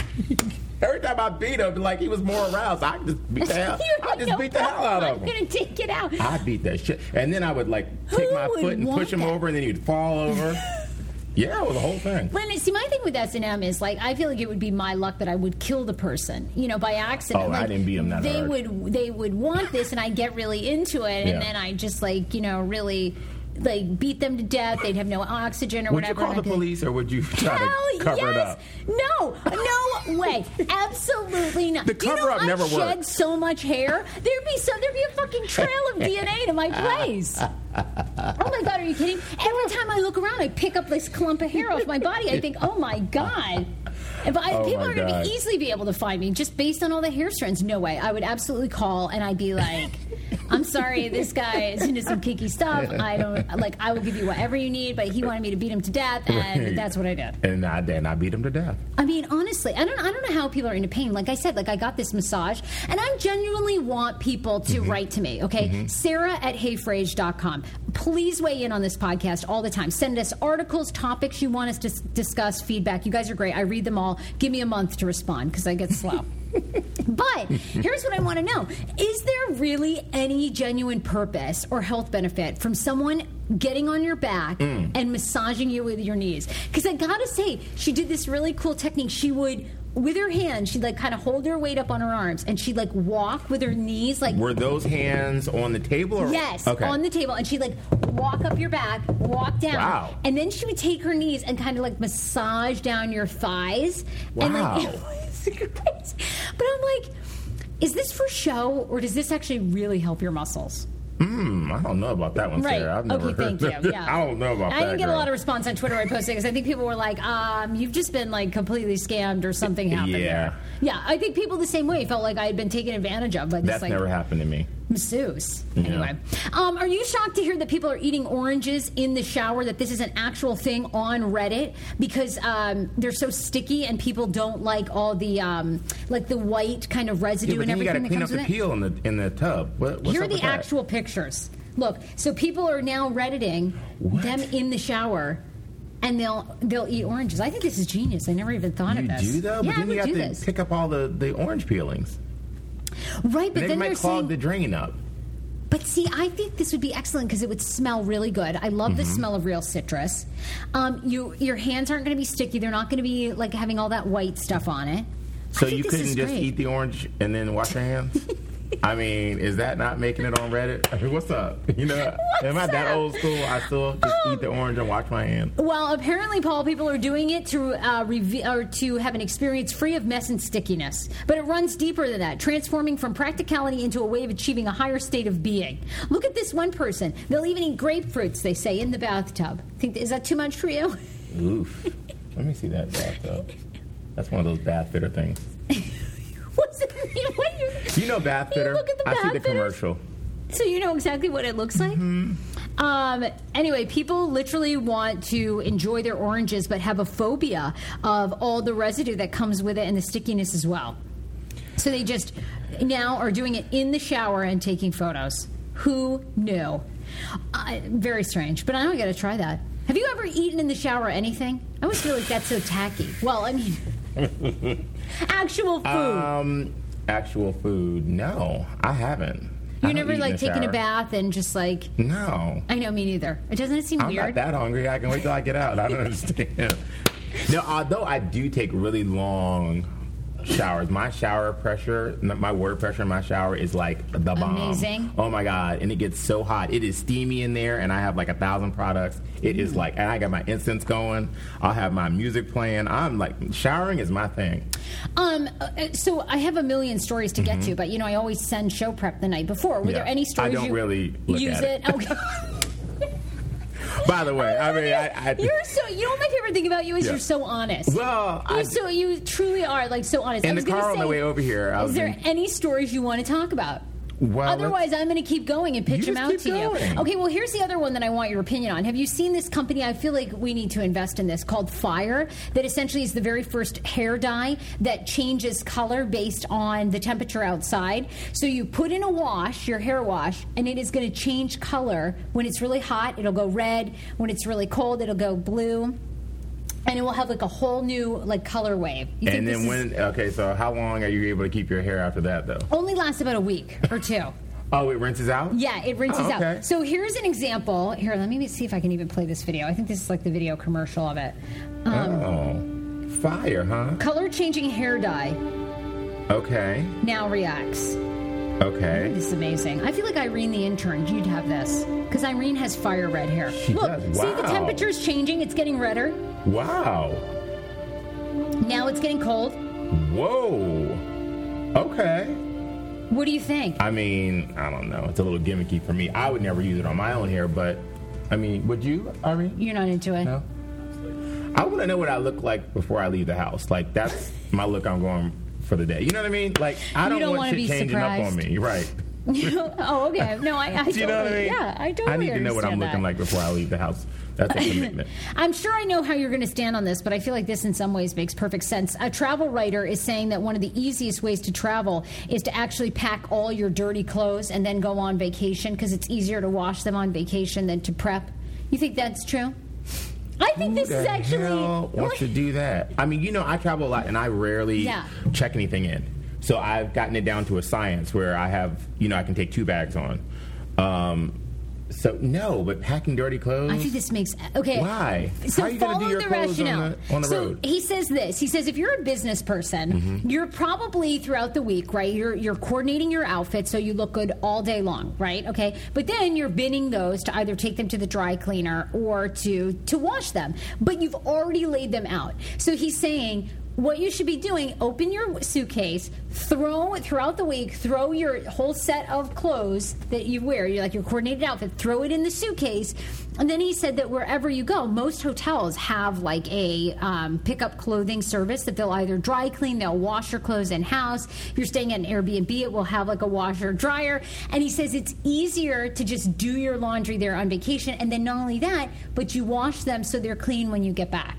he was more aroused. I just beat the hell. Beat the hell out of him. I'm gonna take it out. I beat that shit, and then I would take my foot and push him over, and then he'd fall over. Yeah, well, the whole thing. See, my thing with S&M is I feel like it would be my luck that I would kill the person, by accident. Oh, I didn't beat him that hard. They would want this, and I get really into it, and then I just really beat them to death. They'd have no oxygen or whatever. Would you call the police, or would you try to cover it up? No way, absolutely not. The cover up never worked. I shed so much hair. There'd be a fucking trail of DNA to my place. Oh my God, are you kidding? Every time I look around, I pick up this clump of hair off my body. I think, oh my God. People are going to easily be able to find me just based on all the hair strands. No way. I would absolutely call, and I'd be like, I'm sorry, this guy is into some kinky stuff. I will give you whatever you need, but he wanted me to beat him to death, and that's what I did. And I beat him to death. I mean, honestly, I don't know how people are into pain. Like I said, I got this massage, and I genuinely want people to write to me, okay? Sarah@heyfrase.com. Please weigh in on this podcast all the time. Send us articles, topics you want us to discuss, feedback. You guys are great. I read them all. Give me a month to respond because I get slow. But here's what I want to know. Is there really any genuine purpose or health benefit from someone getting on your back and massaging you with your knees? Because I got to say, she did this really cool technique. She would, with her hands, she'd kind of hold her weight up on her arms, and she'd walk with her knees. Were those hands on the table? Or? Yes, okay. On the table. And she'd walk up your back, walk down. Wow. And then she would take her knees and kind of massage down your thighs. Wow. And but I'm like, is this for show, or does this actually really help your muscles? I don't know about that one, right. Sarah. I've never thank you. Yeah. I don't know about that. I didn't get a lot of response on Twitter I posted because I think people were like, you've just been completely scammed or something happened there. Yeah, I think people the same way felt like I had been taken advantage of by this. That's never happened to me. Masseuse. Yeah. Anyway. Are you shocked to hear that people are eating oranges in the shower, that this is an actual thing on Reddit because they're so sticky and people don't like all the the white kind of residue and everything that comes with it? You got to clean up the peel in the tub. What's Here up are the actual pictures. Look, so people are now Redditing them in the shower, and they'll eat oranges. I think this is genius. I never even thought of this. You do, though? Yeah, but then I you have to pick up all the orange peelings. Right, but then they might clog the drain up. But see, I think this would be excellent because it would smell really good. I love the smell of real citrus. Your hands aren't going to be sticky. They're not going to be having all that white stuff on it. So you couldn't just eat the orange and then wash your hands? I mean, is that not making it on Reddit? I mean, what's up? Am I that old school? I still just eat the orange and wash my hands. Well, apparently, Paul, people are doing it to have an experience free of mess and stickiness. But it runs deeper than that, transforming from practicality into a way of achieving a higher state of being. Look at this one person. They'll even eat grapefruits, they say, in the bathtub. Is that too much for you? Oof. Let me see that bathtub. That's one of those bath fitter things. What's it mean? You know bath fitter? Look at the I see the fitters? Commercial. So you know exactly what it looks like? Anyway, people literally want to enjoy their oranges but have a phobia of all the residue that comes with it and the stickiness as well. So they just now are doing it in the shower and taking photos. Who knew? Very strange, but I got to try that. Have you ever eaten in the shower anything? I always feel like that's so tacky. Well, I mean, actual food. Actual food? No, I haven't. You never taken a bath and just No. I know, me neither. Doesn't it seem weird? I'm not that hungry. I can wait till I get out. I don't understand. No, although I do take really long showers. My shower pressure, my water pressure in my shower is the bomb. Amazing. Oh my God. And it gets so hot. It is steamy in there, and I have 1,000 products. It is and I got my incense going. I'll have my music playing. I'm showering is my thing. So I have a million stories to get to, but I always send show prep the night before. Were there any stories I don't really look use at it? Okay. By the way, you know what my favorite thing about you is you're so honest. Well, you truly are so honest. In the car on the way over here, is there any stories you want to talk about? Well, otherwise, I'm going to keep going and pitch them out to you. Going. Okay, well, here's the other one that I want your opinion on. Have you seen this company? I feel like we need to invest in this, called Fire, that essentially is the very first hair dye that changes color based on the temperature outside. So you put in a wash, your hair wash, and it is going to change color. When it's really hot, it'll go red. When it's really cold, it'll go blue. And it will have a whole new color wave. And then so how long are you able to keep your hair after that, though? Only lasts about a week or two. Oh, it rinses out? Yeah, it rinses out. So here's an example. Here, let me see if I can even play this video. I think this is the video commercial of it. Fire, huh? Color changing hair dye. Okay. Now reacts. Okay. This is amazing. I feel like Irene the intern, you'd have this. Because Irene has fire red hair. She does. Wow. See, the temperature's changing. It's getting redder. Wow. Now it's getting cold. Whoa. Okay. What do you think? I mean, I don't know. It's a little gimmicky for me. I would never use it on my own hair, but, I mean, would you, Irene? You're not into it? No. I want to know what I look like before I leave the house. That's my look I'm going for the day. You know what I mean? I don't want shit changing up on me. Right. Oh, okay. No, I Do you know what I mean? Yeah, I totally I need to know what I'm looking like before I leave the house. That's a commitment. I'm sure I know how you're going to stand on this, but I feel like this in some ways makes perfect sense. A travel writer is saying that one of the easiest ways to travel is to actually pack all your dirty clothes and then go on vacation because it's easier to wash them on vacation than to prep. You think that's true? I think this is actually... Who the hell wants to do that? I mean, I travel a lot and I rarely check anything in. So I've gotten it down to a science where I have, I can take 2 bags on. So, no, but packing dirty clothes? I think this makes... Okay. Why? So how are you going to do your clothes on the road? He says this. He says if you're a business person, you're probably throughout the week, right? You're coordinating your outfit so you look good all day long, right? Okay. But then you're binning those to either take them to the dry cleaner or to wash them. But you've already laid them out. So he's saying... What you should be doing, open your suitcase, throughout the week, throw your whole set of clothes that you wear, your coordinated outfit, throw it in the suitcase. And then he said that wherever you go, most hotels have like a pickup clothing service that they'll either dry clean, they'll wash your clothes in-house. If you're staying at an Airbnb, it will have like a washer dryer. And he says it's easier to just do your laundry there on vacation. And then not only that, but you wash them so they're clean when you get back.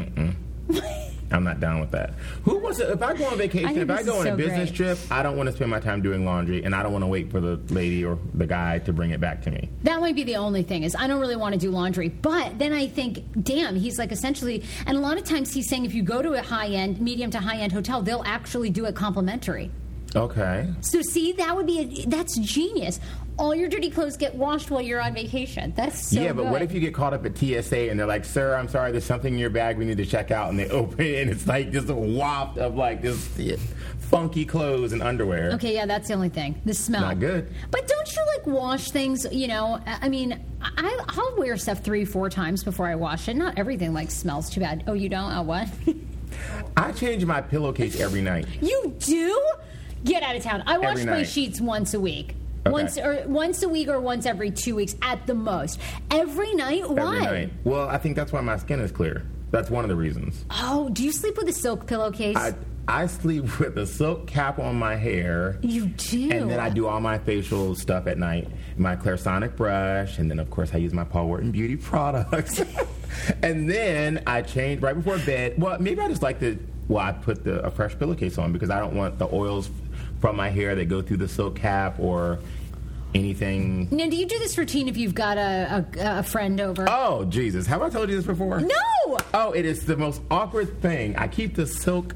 I'm not down with that. Who wants to? If I go on vacation, if I go on a business trip, I don't want to spend my time doing laundry, and I don't want to wait for the lady or the guy to bring it back to me. That might be the only thing, is I don't really want to do laundry. But then I think, damn, he's like essentially, and a lot of times he's saying if you go to a high-end, medium to high-end hotel, they'll actually do it complimentary. Okay. So see, that's genius. All your dirty clothes get washed while you're on vacation. That's so Yeah, but good. what if you get caught up at TSA and they're like, sir, I'm sorry, there's something in your bag we need to check out, and they open it and it's like just a waft of like this funky clothes and underwear. Okay, yeah, that's the only thing. The smell. Not good. But don't you like wash things, I mean, I'll wear stuff 3-4 times before I wash it. Not everything like smells too bad. Oh, you don't? Oh, what? I change my pillowcase every night. You do? Get out of town. I wash my sheets once a week. Okay. Once a week or once every 2 weeks at the most. Every night? Why? Every night. Well, I think that's why my skin is clear. That's one of the reasons. Oh, do you sleep with a silk pillowcase? I sleep with a silk cap on my hair. You do? And then I do all my facial stuff at night. My Clarisonic brush, and then, of course, I use my Paul Wharton beauty products. And then I change right before bed. Well, maybe I just like to... Well, I put a fresh pillowcase on because I don't want the oils from my hair that go through the silk cap or anything. Now, do you do this routine if you've got a friend over? Oh, Jesus. Have I told you this before? No! Oh, it is the most awkward thing. I keep the silk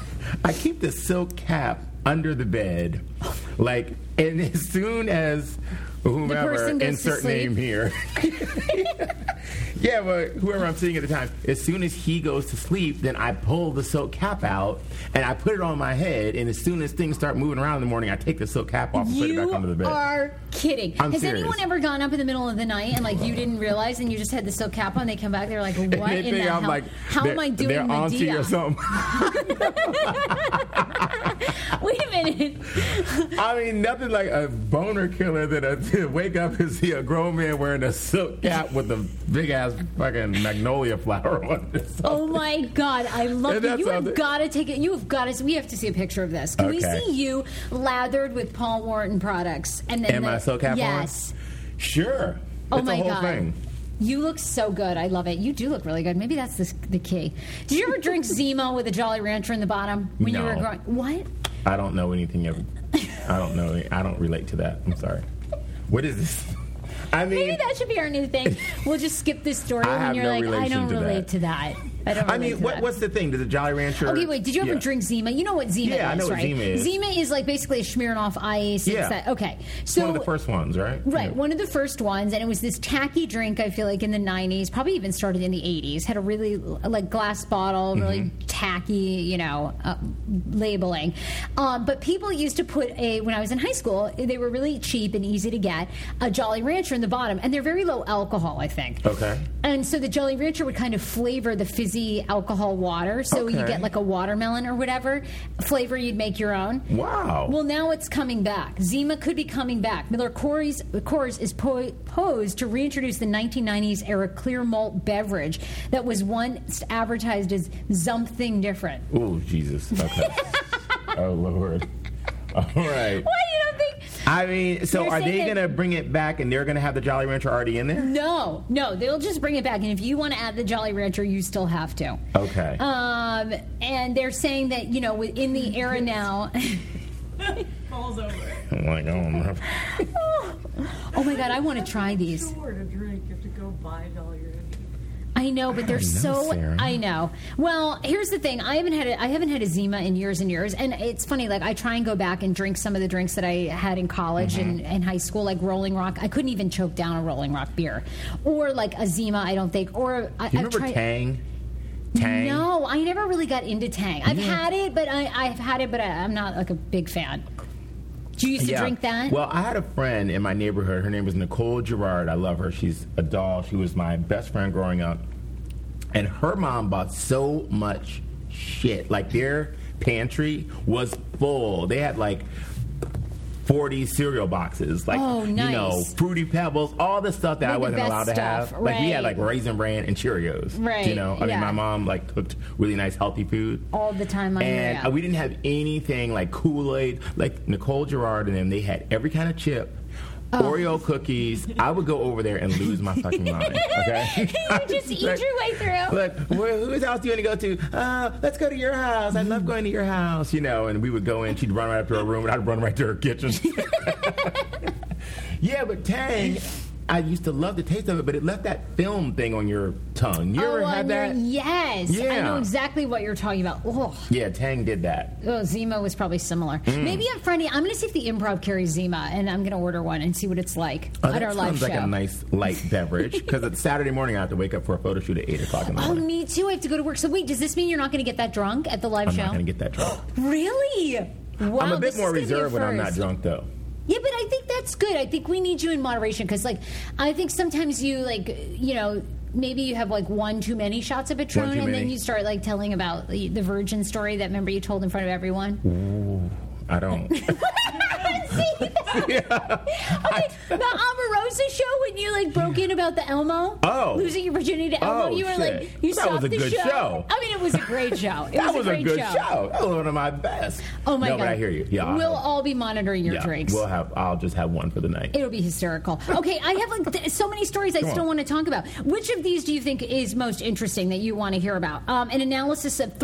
cap under the bed. And as soon as whomever, insert name here. Yeah, but whoever I'm seeing at the time, as soon as he goes to sleep, then I pull the silk cap out and I put it on my head, and as soon as things start moving around in the morning, I take the silk cap off and put it back under the bed. You are kidding. Has serious. Anyone ever gone up in the middle of the night and you didn't realize and you just had the silk cap on? They come back, they're like, what in the hell? How am I doing they're onto you or something. Wait a minute. I mean, nothing like a boner killer than to wake up and see a grown man wearing a silk cap with a big ass fucking magnolia flower on it. Oh my God, I love it. You have got to take it. You have got to. We have to see a picture of this. Can we see you lathered with Paul Wharton products and then my silk cap on? Yes. Sure. Oh it's my a whole God. thing. You look so good. I love it. You do look really good. Maybe that's the key. Did you ever drink Zima with a Jolly Rancher in the bottom when you were growing? What? I don't know anything of. I don't know. I don't relate to that. I'm sorry. What is this? I mean, maybe that should be our new thing. We'll just skip this story when you're like, I don't relate to that. I mean, what's the thing? Does a Jolly Rancher... Okay, wait, did you ever drink Zima? You know what Zima is, right? Yeah, I know what Zima is. Zima is like basically a Smirnoff Ice. Yeah. Okay. So, one of the first ones, right? Right, one of the first ones, and it was this tacky drink, I feel like, in the 90s, probably even started in the 80s, had a really, glass bottle, really tacky, labeling. But people used to put when I was in high school, they were really cheap and easy to get, a Jolly Rancher in the bottom, and they're very low alcohol, I think. Okay. And so the Jolly Rancher would kind of flavor the fizzy alcohol water. So you get like a watermelon or whatever flavor you'd make your own. Wow. Well, now it's coming back. Zima could be coming back. Miller Coors is posed to reintroduce the 1990s era clear malt beverage that was once advertised as something different. Oh, Jesus. Okay. Oh, Lord. All right. Why you don't think? I mean, so are they going to bring it back and they're going to have the Jolly Rancher already in there? No, they'll just bring it back. And if you want to add the Jolly Rancher, you still have to. Okay. And they're saying that, in the era now... Falls over. I'm like, oh my God, I want to try these. Sure, to drink, you have to go buy Jolly Rancher. I know, but they're Sarah. I know. Well, here's the thing. I haven't had a Zima in years and years, and it's funny. Like I try and go back and drink some of the drinks that I had in college and high school, like Rolling Rock. I couldn't even choke down a Rolling Rock beer, or like a Zima. I don't think. Or you remember Tang? Tang? No, I never really got into Tang. I've had it, but I'm not like a big fan. Do you used to drink that? Well, I had a friend in my neighborhood. Her name was Nicole Gerard. I love her. She's a doll. She was my best friend growing up. And her mom bought so much shit. Like, their pantry was full. They had, 40 cereal boxes. Nice. Fruity Pebbles, all the stuff that I wasn't allowed to have. Right. Like, we had, Raisin Bran and Cheerios. Right. I mean, my mom, cooked really nice, healthy food. All the time. And we didn't have anything like Kool-Aid. Like, Nicole Gerard and them, they had every kind of chip. Oreo cookies. I would go over there and lose my fucking mind. Okay, you just eat your way through. Look, whose house do you want to go to? Let's go to your house. I love going to your house. And we would go in. She'd run right up to her room, and I'd run right to her kitchen. Yeah, but Tang, I used to love the taste of it, but it left that film thing on your tongue. You ever had that? Yes. Yeah. I know exactly what you're talking about. Ugh. Yeah, Tang did that. Oh, Zima was probably similar. Maybe on Friday, I'm going to see if the Improv carries Zima, and I'm going to order one and see what it's like at our live show. That sounds like a nice light beverage, because it's Saturday morning. I have to wake up for a photo shoot at 8 o'clock in the morning. Oh, me too. I have to go to work. So wait, does this mean you're not going to get that drunk at the live show? I'm not going to get that drunk. Really? Wow, I'm a bit more reserved when I'm not drunk, though. Yeah, but I think that's good. I think we need you in moderation because, I think sometimes you, maybe you have, one too many shots of Patron, and then you start, telling about the virgin story that, remember, you told in front of everyone? Ooh, I don't. Okay, the Omarosa show when you broke in about the Elmo, losing your virginity to Elmo. You were you that stopped was a the good show. I mean, it was a great show. That was a good show. That was one of my best. Oh my God! But I hear you. Yeah, we'll all be monitoring your drinks. I'll just have one for the night. It'll be hysterical. Okay, I have so many stories I still want to talk about. Which of these do you think is most interesting that you want to hear about? An analysis of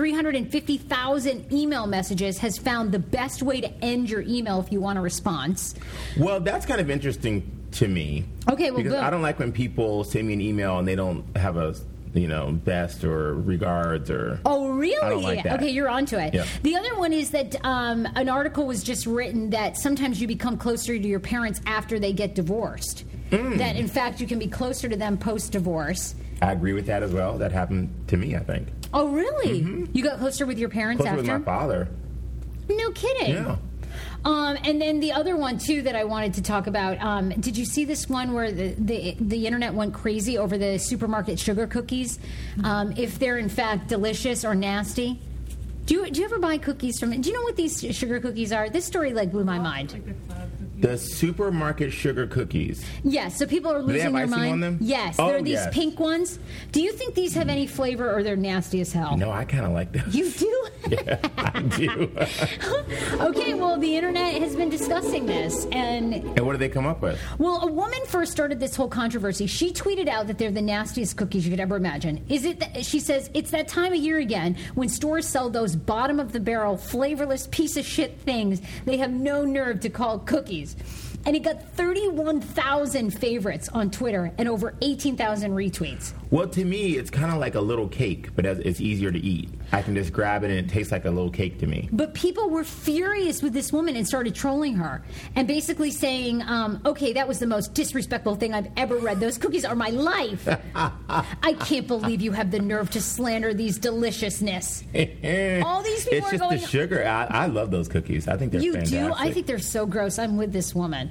350,000 email messages has found the best way to end your email if you want a response. Well, that's kind of interesting to me. Okay, well, because I don't like when people send me an email and they don't have a best or regards or... Oh, really? I don't like that. Okay, you're onto it. Yeah. The other one is that an article was just written that sometimes you become closer to your parents after they get divorced. That, in fact, you can be closer to them post-divorce. I agree with that as well. That happened to me, I think. Oh, really? Mm-hmm. You got closer with your parents after? Closer with my father. No kidding. Yeah. And then the other one, too, that I wanted to talk about, did you see this one where the internet went crazy over the supermarket sugar cookies? If they're, in fact, delicious or nasty? Do you ever buy cookies from... Do you know what these sugar cookies are? This story, blew my mind. Like the cloud cookies. The supermarket sugar cookies. Yes, so people are losing their mind. Do they have icing on them? Yes, they're these pink ones. Do you think these have any flavor or they're nasty as hell? No, I kind of like them. You do? Yeah, I do. Okay, well, the internet has been discussing this. And what did they come up with? Well, a woman first started this whole controversy. She tweeted out that they're the nastiest cookies you could ever imagine. She says, it's that time of year again when stores sell those bottom-of-the-barrel, flavorless piece of shit things they have no nerve to call cookies. And it got 31,000 favorites on Twitter and over 18,000 retweets. Well, to me, it's kind of like a little cake, but it's easier to eat. I can just grab it and it tastes like a little cake to me. But people were furious with this woman and started trolling her and basically saying, okay, that was the most disrespectful thing I've ever read. Those cookies are my life. I can't believe you have the nerve to slander these deliciousness. All these people are going... It's just the sugar. I love those cookies. I think they're fantastic. You do? I think they're so gross. I'm with this woman.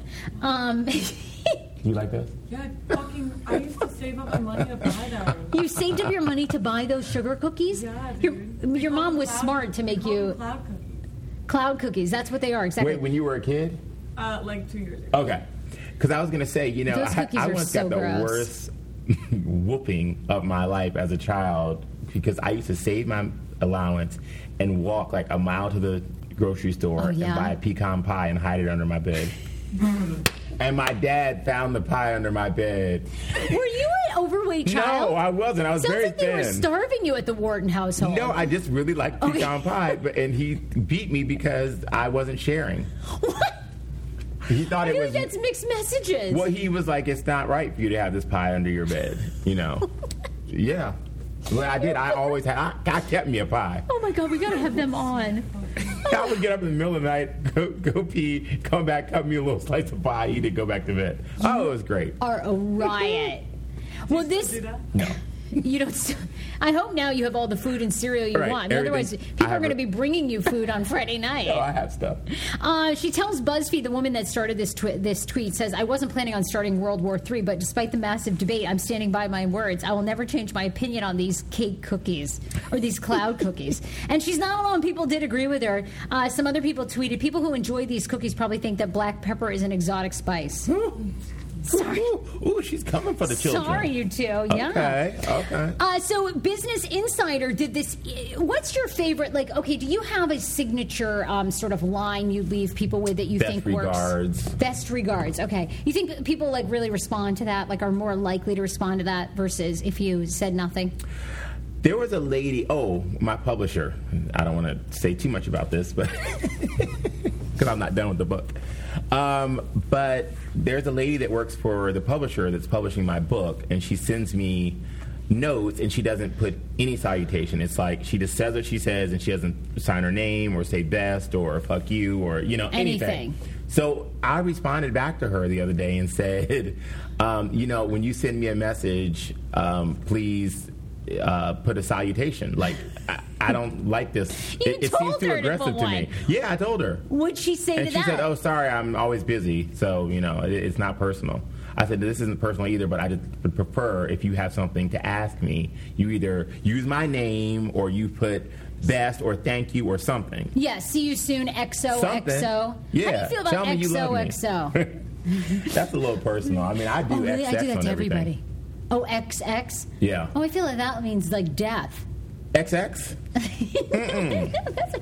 You like those? Yeah, I used to save up my money to buy them. You saved up your money to buy those sugar cookies? Yeah, dude. Your mom was smart to make you... Cloud cookies. Cloud cookies, that's what they are, exactly. Wait, when you were a kid? 2 years ago. Okay. Because I was going to say, I once got the worst whooping of my life as a child because I used to save my allowance and walk a mile to the grocery store and buy a pecan pie and hide it under my bed. And my dad found the pie under my bed. Were you an overweight child? No, I wasn't. I was very like they thin. were starving you at the Wharton household. No, I just really liked pecan pie, and he beat me because I wasn't sharing. What? He thought I it feel was. like that's mixed messages. Well, he was like, "It's not right for you to have this pie under your bed," you know. Yeah. Well, I did. I always had. I kept me a pie. Oh my God, we gotta have them on. I would get up in the middle of the night, go pee, come back, cut me a little slice of pie, eat it, go back to bed. Oh, it was great. Are a riot. Well, this. No. You don't. I hope now you have all the food and cereal you want. Otherwise, people are going to be bringing you food on Friday night. Oh, I have stuff. She tells BuzzFeed, the woman that started this tweet, says, "I wasn't planning on starting World War III, but despite the massive debate, I'm standing by my words. I will never change my opinion on these cake cookies or these cloud cookies." And she's not alone. People did agree with her. Some other people tweeted, "People who enjoy these cookies probably think that black pepper is an exotic spice." Sorry. Ooh, she's coming for the children. Sorry, you two. Yeah. Okay. So Business Insider did this. What's your favorite? Like, okay, do you have a signature sort of line you leave people with that you think works? Best regards. Okay. You think people like really respond to that? Like, are more likely to respond to that versus if you said nothing? There was a lady. Oh, my publisher. I don't want to say too much about this, but because I'm not done with the book. But there's a lady that works for the publisher that's publishing my book, and she sends me notes, and she doesn't put any salutation. It's like she just says what she says, and she doesn't sign her name or say best or fuck you or, anything. So I responded back to her the other day and said, when you send me a message, please put a salutation. Like, I don't like this. It seems too aggressive to me. Yeah, I told her. What'd she say to that? And she said, "Oh, sorry, I'm always busy, so it's not personal." I said, "This isn't personal either, but I just would prefer if you have something to ask me, you either use my name or you put best or thank you or something." Yeah. See you soon, XOXO. Yeah. How do you feel about XOXO? That's a little personal. I mean, I do XX I do that on to everything. everybody. Oh, XX? Yeah. Oh, I feel like that means like death. XX? Mm-mm.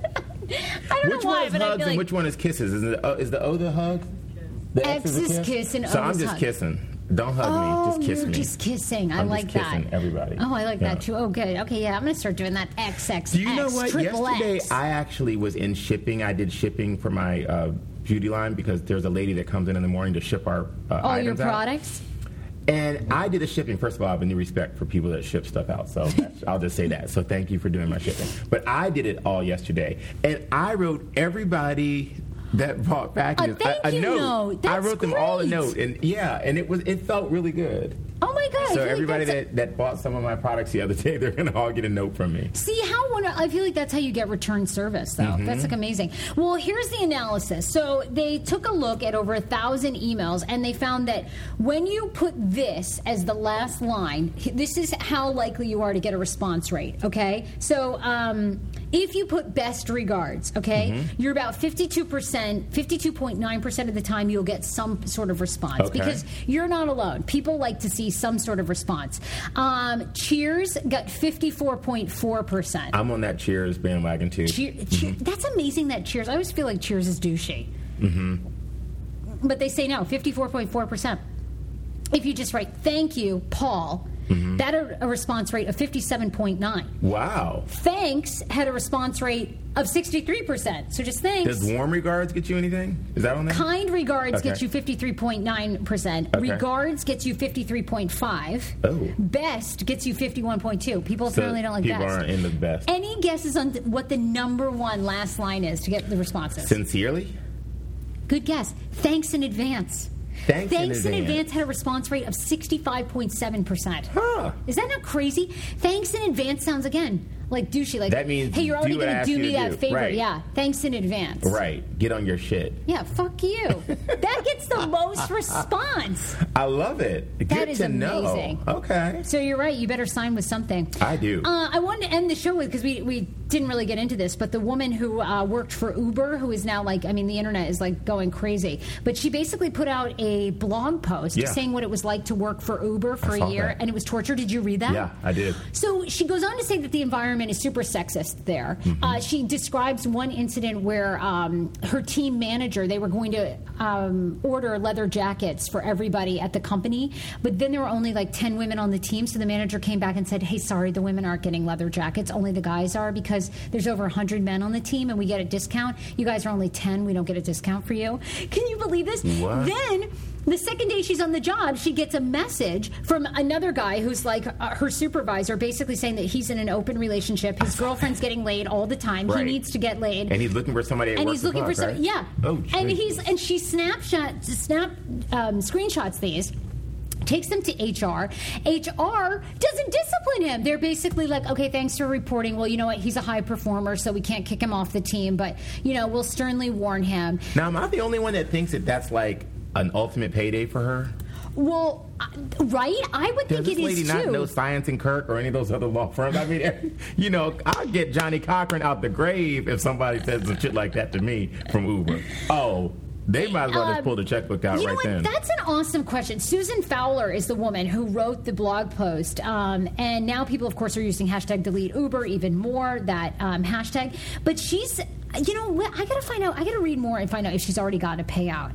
I don't know why, Which one is but I hugs feel like and which one is kisses? Is the O the hug? The X is kiss and O is So I'm just hug. kissing. Don't hug me. Just kiss me. Just kissing. I I'm like just that. kissing everybody. Oh, I like that too. Oh, good. Okay, yeah, I'm going to start doing that XXX. Do you know what? Yesterday, X. I actually was in shipping. I did shipping for my beauty line because there's a lady that comes in the morning to ship our all items your out. products? And I did the shipping. First of all, I have a new respect for people that ship stuff out. So I'll just say that. So thank you for doing my shipping. But I did it all yesterday. And I wrote everybody that bought packages a note. That's I wrote them all a great. note. And it felt really good. Oh my God! So everybody that bought some of my products the other day, they're going to all get a note from me. See I feel like that's how you get return service, though. Mm-hmm. That's like amazing. Well, here's the analysis. So they took a look at over 1,000 emails, and they found that when you put this as the last line, this is how likely you are to get a response rate. Okay, so if you put best regards, okay, Mm-hmm. you're about 52.9% of the time you'll get some sort of response because you're not alone. People like to see some sort of response. Cheers got 54.4%. I'm on that Cheers bandwagon too. That's amazing that Cheers. I always feel like Cheers is douchey. Mm-hmm. But they say no, 54.4%. If you just write thank you, Paul, that had a response rate of 57.9. Wow. Thanks had a response rate of 63%. So just thanks. Does warm regards get you anything? Is that on there? Kind regards gets you 53.9%. Okay. Regards gets you 53.5%. Oh. Best gets you 51.2%. People apparently don't like people best. Aren't in the best. Any guesses on what the number one last line is to get the responses? Sincerely? Good guess. Thanks in advance. Thanks in advance had a response rate of 65.7%. Huh. Is that not crazy? Thanks in advance sounds, again, like douchey. Like, that means hey, you're already going to do me that favor. Right. Yeah. Thanks in advance. Right. Get on your shit. Yeah, fuck you. That gets the most response. I love it. Good That is to amazing. know. Okay. So you're right. You better sign with something. I do. I wanted to end the show with, because we didn't really get into this, but the woman who worked for Uber, who is now the internet is like going crazy. But she basically put out a blog post saying what it was like to work for Uber for a year, and it was torture. Did you read that? Yeah, I did. So she goes on to say that the environment environment is super sexist there. She describes one incident where her team manager, they were going to order leather jackets for everybody at the company, but then there were only like 10 women on the team, so the manager came back and said, hey, sorry, the women aren't getting leather jackets, only the guys are, because there's over 100 men on the team and we get a discount. You guys are only 10, we don't get a discount for you. Can you believe this? What? Then the second day she's on the job, she gets a message from another guy who's like her supervisor, basically saying that he's in an open relationship. His girlfriend's getting laid all the time. Right. He needs to get laid, and he's looking for somebody. And he's looking for somebody. Right? Yeah. Oh, and she screenshots these. Takes them to HR. HR doesn't discipline him. They're basically like, okay, thanks for reporting. Well, you know what? He's a high performer, so we can't kick him off the team, but, you know, we'll sternly warn him. Now, am I the only one that thinks that that's like an ultimate payday for her? Well, right? I would think it is, too. Does this lady not know Science and Kirk or any of those other law firms? I mean, you know, I'll get Johnny Cochran out the grave if somebody says some shit like that to me from Uber. Oh, they might as well just pull the checkbook out right then. That's an awesome question. Susan Fowler is the woman who wrote the blog post. And now people, of course, are using hashtag delete Uber even more, that hashtag. But she's, you know, I got to find out. I got to read more and find out if she's already gotten a payout.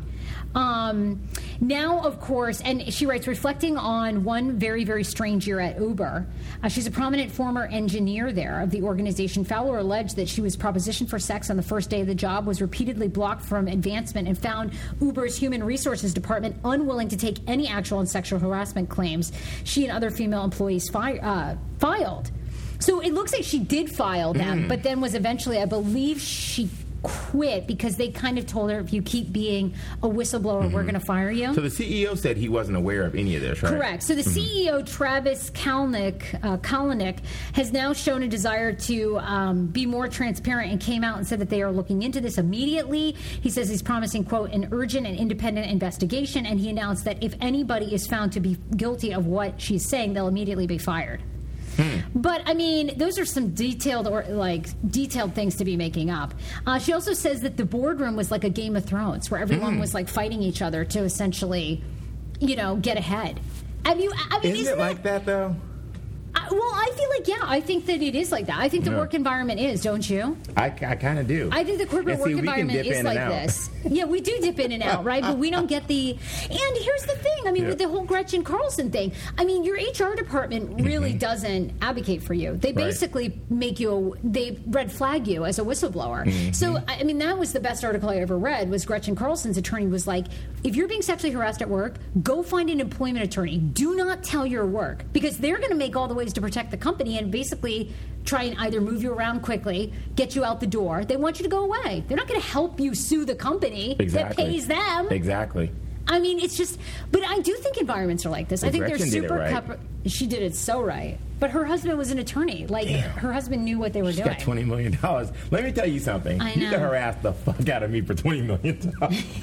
Now, of course, and she writes, reflecting on one very, very strange year at Uber. She's a prominent former engineer there of the organization. Fowler alleged that she was propositioned for sex on the first day of the job, was repeatedly blocked from advancement, and found Uber's human resources department unwilling to take any action on sexual harassment claims she and other female employees filed. So it looks like she did file them, but then was eventually, I believe she quit because they kind of told her, if you keep being a whistleblower, we're going to fire you. So the CEO said he wasn't aware of any of this, right? Correct. So the CEO, Travis Kalanick, has now shown a desire to be more transparent and came out and said that they are looking into this immediately. He says he's promising, quote, an urgent and independent investigation, and he announced that if anybody is found to be guilty of what she's saying, they'll immediately be fired. But, I mean, those are some detailed things to be making up. She also says that the boardroom was like a Game of Thrones, where everyone was like fighting each other to essentially, you know, get ahead. Isn't it like that, though? Well, I feel like, yeah, I think that it is like that. I think the work environment is, don't you? I kind of do. I think the corporate work environment is like this. Yeah, we do dip in and out, right? But we don't get the... And here's the thing. I mean, with the whole Gretchen Carlson thing, I mean, your HR department really doesn't advocate for you. They basically make you... They red flag you as a whistleblower. So, I mean, that was the best article I ever read, was Gretchen Carlson's attorney was like, if you're being sexually harassed at work, go find an employment attorney. Do not tell your work, because they're going to make all the ways to protect the company and basically try and either move you around quickly, get you out the door. They want you to go away. They're not going to help you sue the company that pays them. Exactly. I mean, it's just... But I do think environments are like this. Well, I think Gretchen they're super... did it right. She did it so right. But her husband was an attorney. Like, her husband knew what they were doing. Got $20 million. Let me tell you something. I know. You can harass the fuck out of me for $20 million.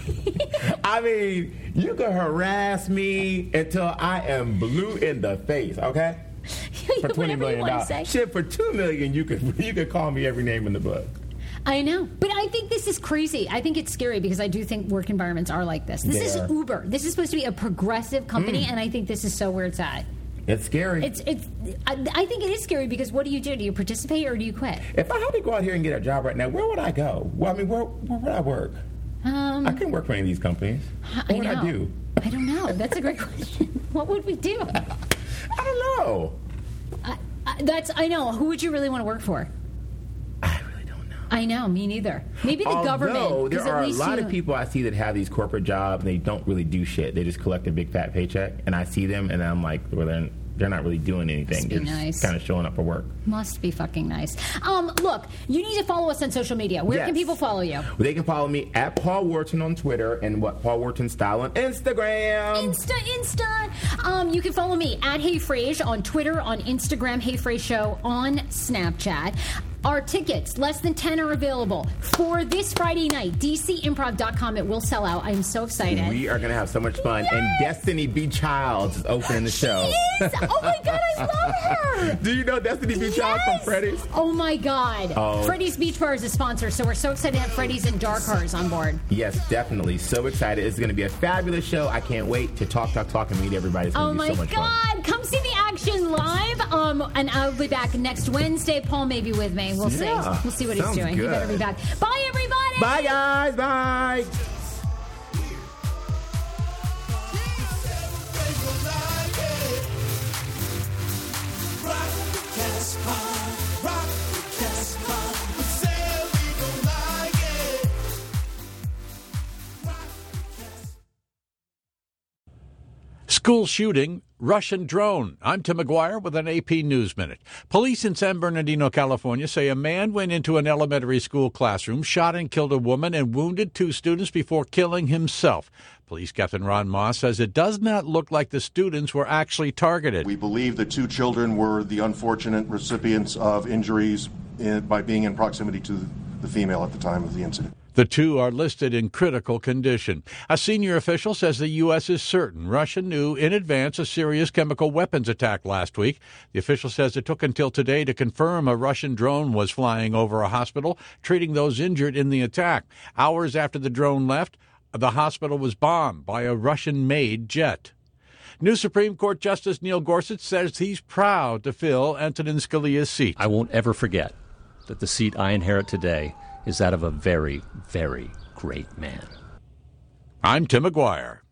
I mean, you can harass me until I am blue in the face, okay? For $20 million. Shit, for $2 million, you could call me every name in the book. I know. But I think this is crazy. I think it's scary because I do think work environments are like this. This is Uber. This is supposed to be a progressive company, and I think this is so where it's at. It's scary. I think it is scary because what do? Do you participate or do you quit? If I had to go out here and get a job right now, where would I go? Well, I mean, where would I work? I couldn't work for any of these companies. What would I do? I don't know. That's a great question. What would we do? I don't know. I know. Who would you really want to work for? I really don't know. I know. Me neither. Maybe the government. There are a lot of people I see that have these corporate jobs and they don't really do shit. They just collect a big fat paycheck, and I see them and I'm like, well, they're not really doing anything. They're just kind of showing up for work. Must be fucking nice. Look, you need to follow us on social media. Where can people follow you? Well, they can follow me at Paul Wharton on Twitter and Paul Wharton Style on Instagram. Insta. You can follow me at Hey Frage on Twitter, on Instagram, Hey Frage Show on Snapchat. Our tickets, less than 10 are available for this Friday night. DCimprov.com. It will sell out. I'm so excited. We are going to have so much fun. Yes! And Destiny B. Childs is opening the show. She is? Oh, my God, I love her. Do you know Destiny B. Childs from Freddy's? Oh, my God. Oh. Freddy's Beach Bar is a sponsor, so we're so excited to have Freddy's and Dark Horse on board. Yes, definitely. So excited. It's going to be a fabulous show. I can't wait to talk and meet everybody. It's going to be so much fun. Oh, my God. Come see the action live. And I'll be back next Wednesday. Paul may be with me. We'll see. We'll see what he's doing. Good. He better be back. Bye, everybody. Bye, guys. Bye. School shooting, Russian drone. I'm Tim McGuire with an AP News Minute. Police in San Bernardino, California say a man went into an elementary school classroom, shot and killed a woman, and wounded 2 students before killing himself. Police Captain Ron Moss says it does not look like the students were actually targeted. We believe the 2 children were the unfortunate recipients of injuries by being in proximity to the female at the time of the incident. The 2 are listed in critical condition. A senior official says the U.S. is certain Russia knew in advance a serious chemical weapons attack last week. The official says it took until today to confirm a Russian drone was flying over a hospital, treating those injured in the attack. Hours after the drone left, the hospital was bombed by a Russian-made jet. New Supreme Court Justice Neil Gorsuch says he's proud to fill Antonin Scalia's seat. I won't ever forget that the seat I inherit today is that of a very, very great man. I'm Tim McGuire.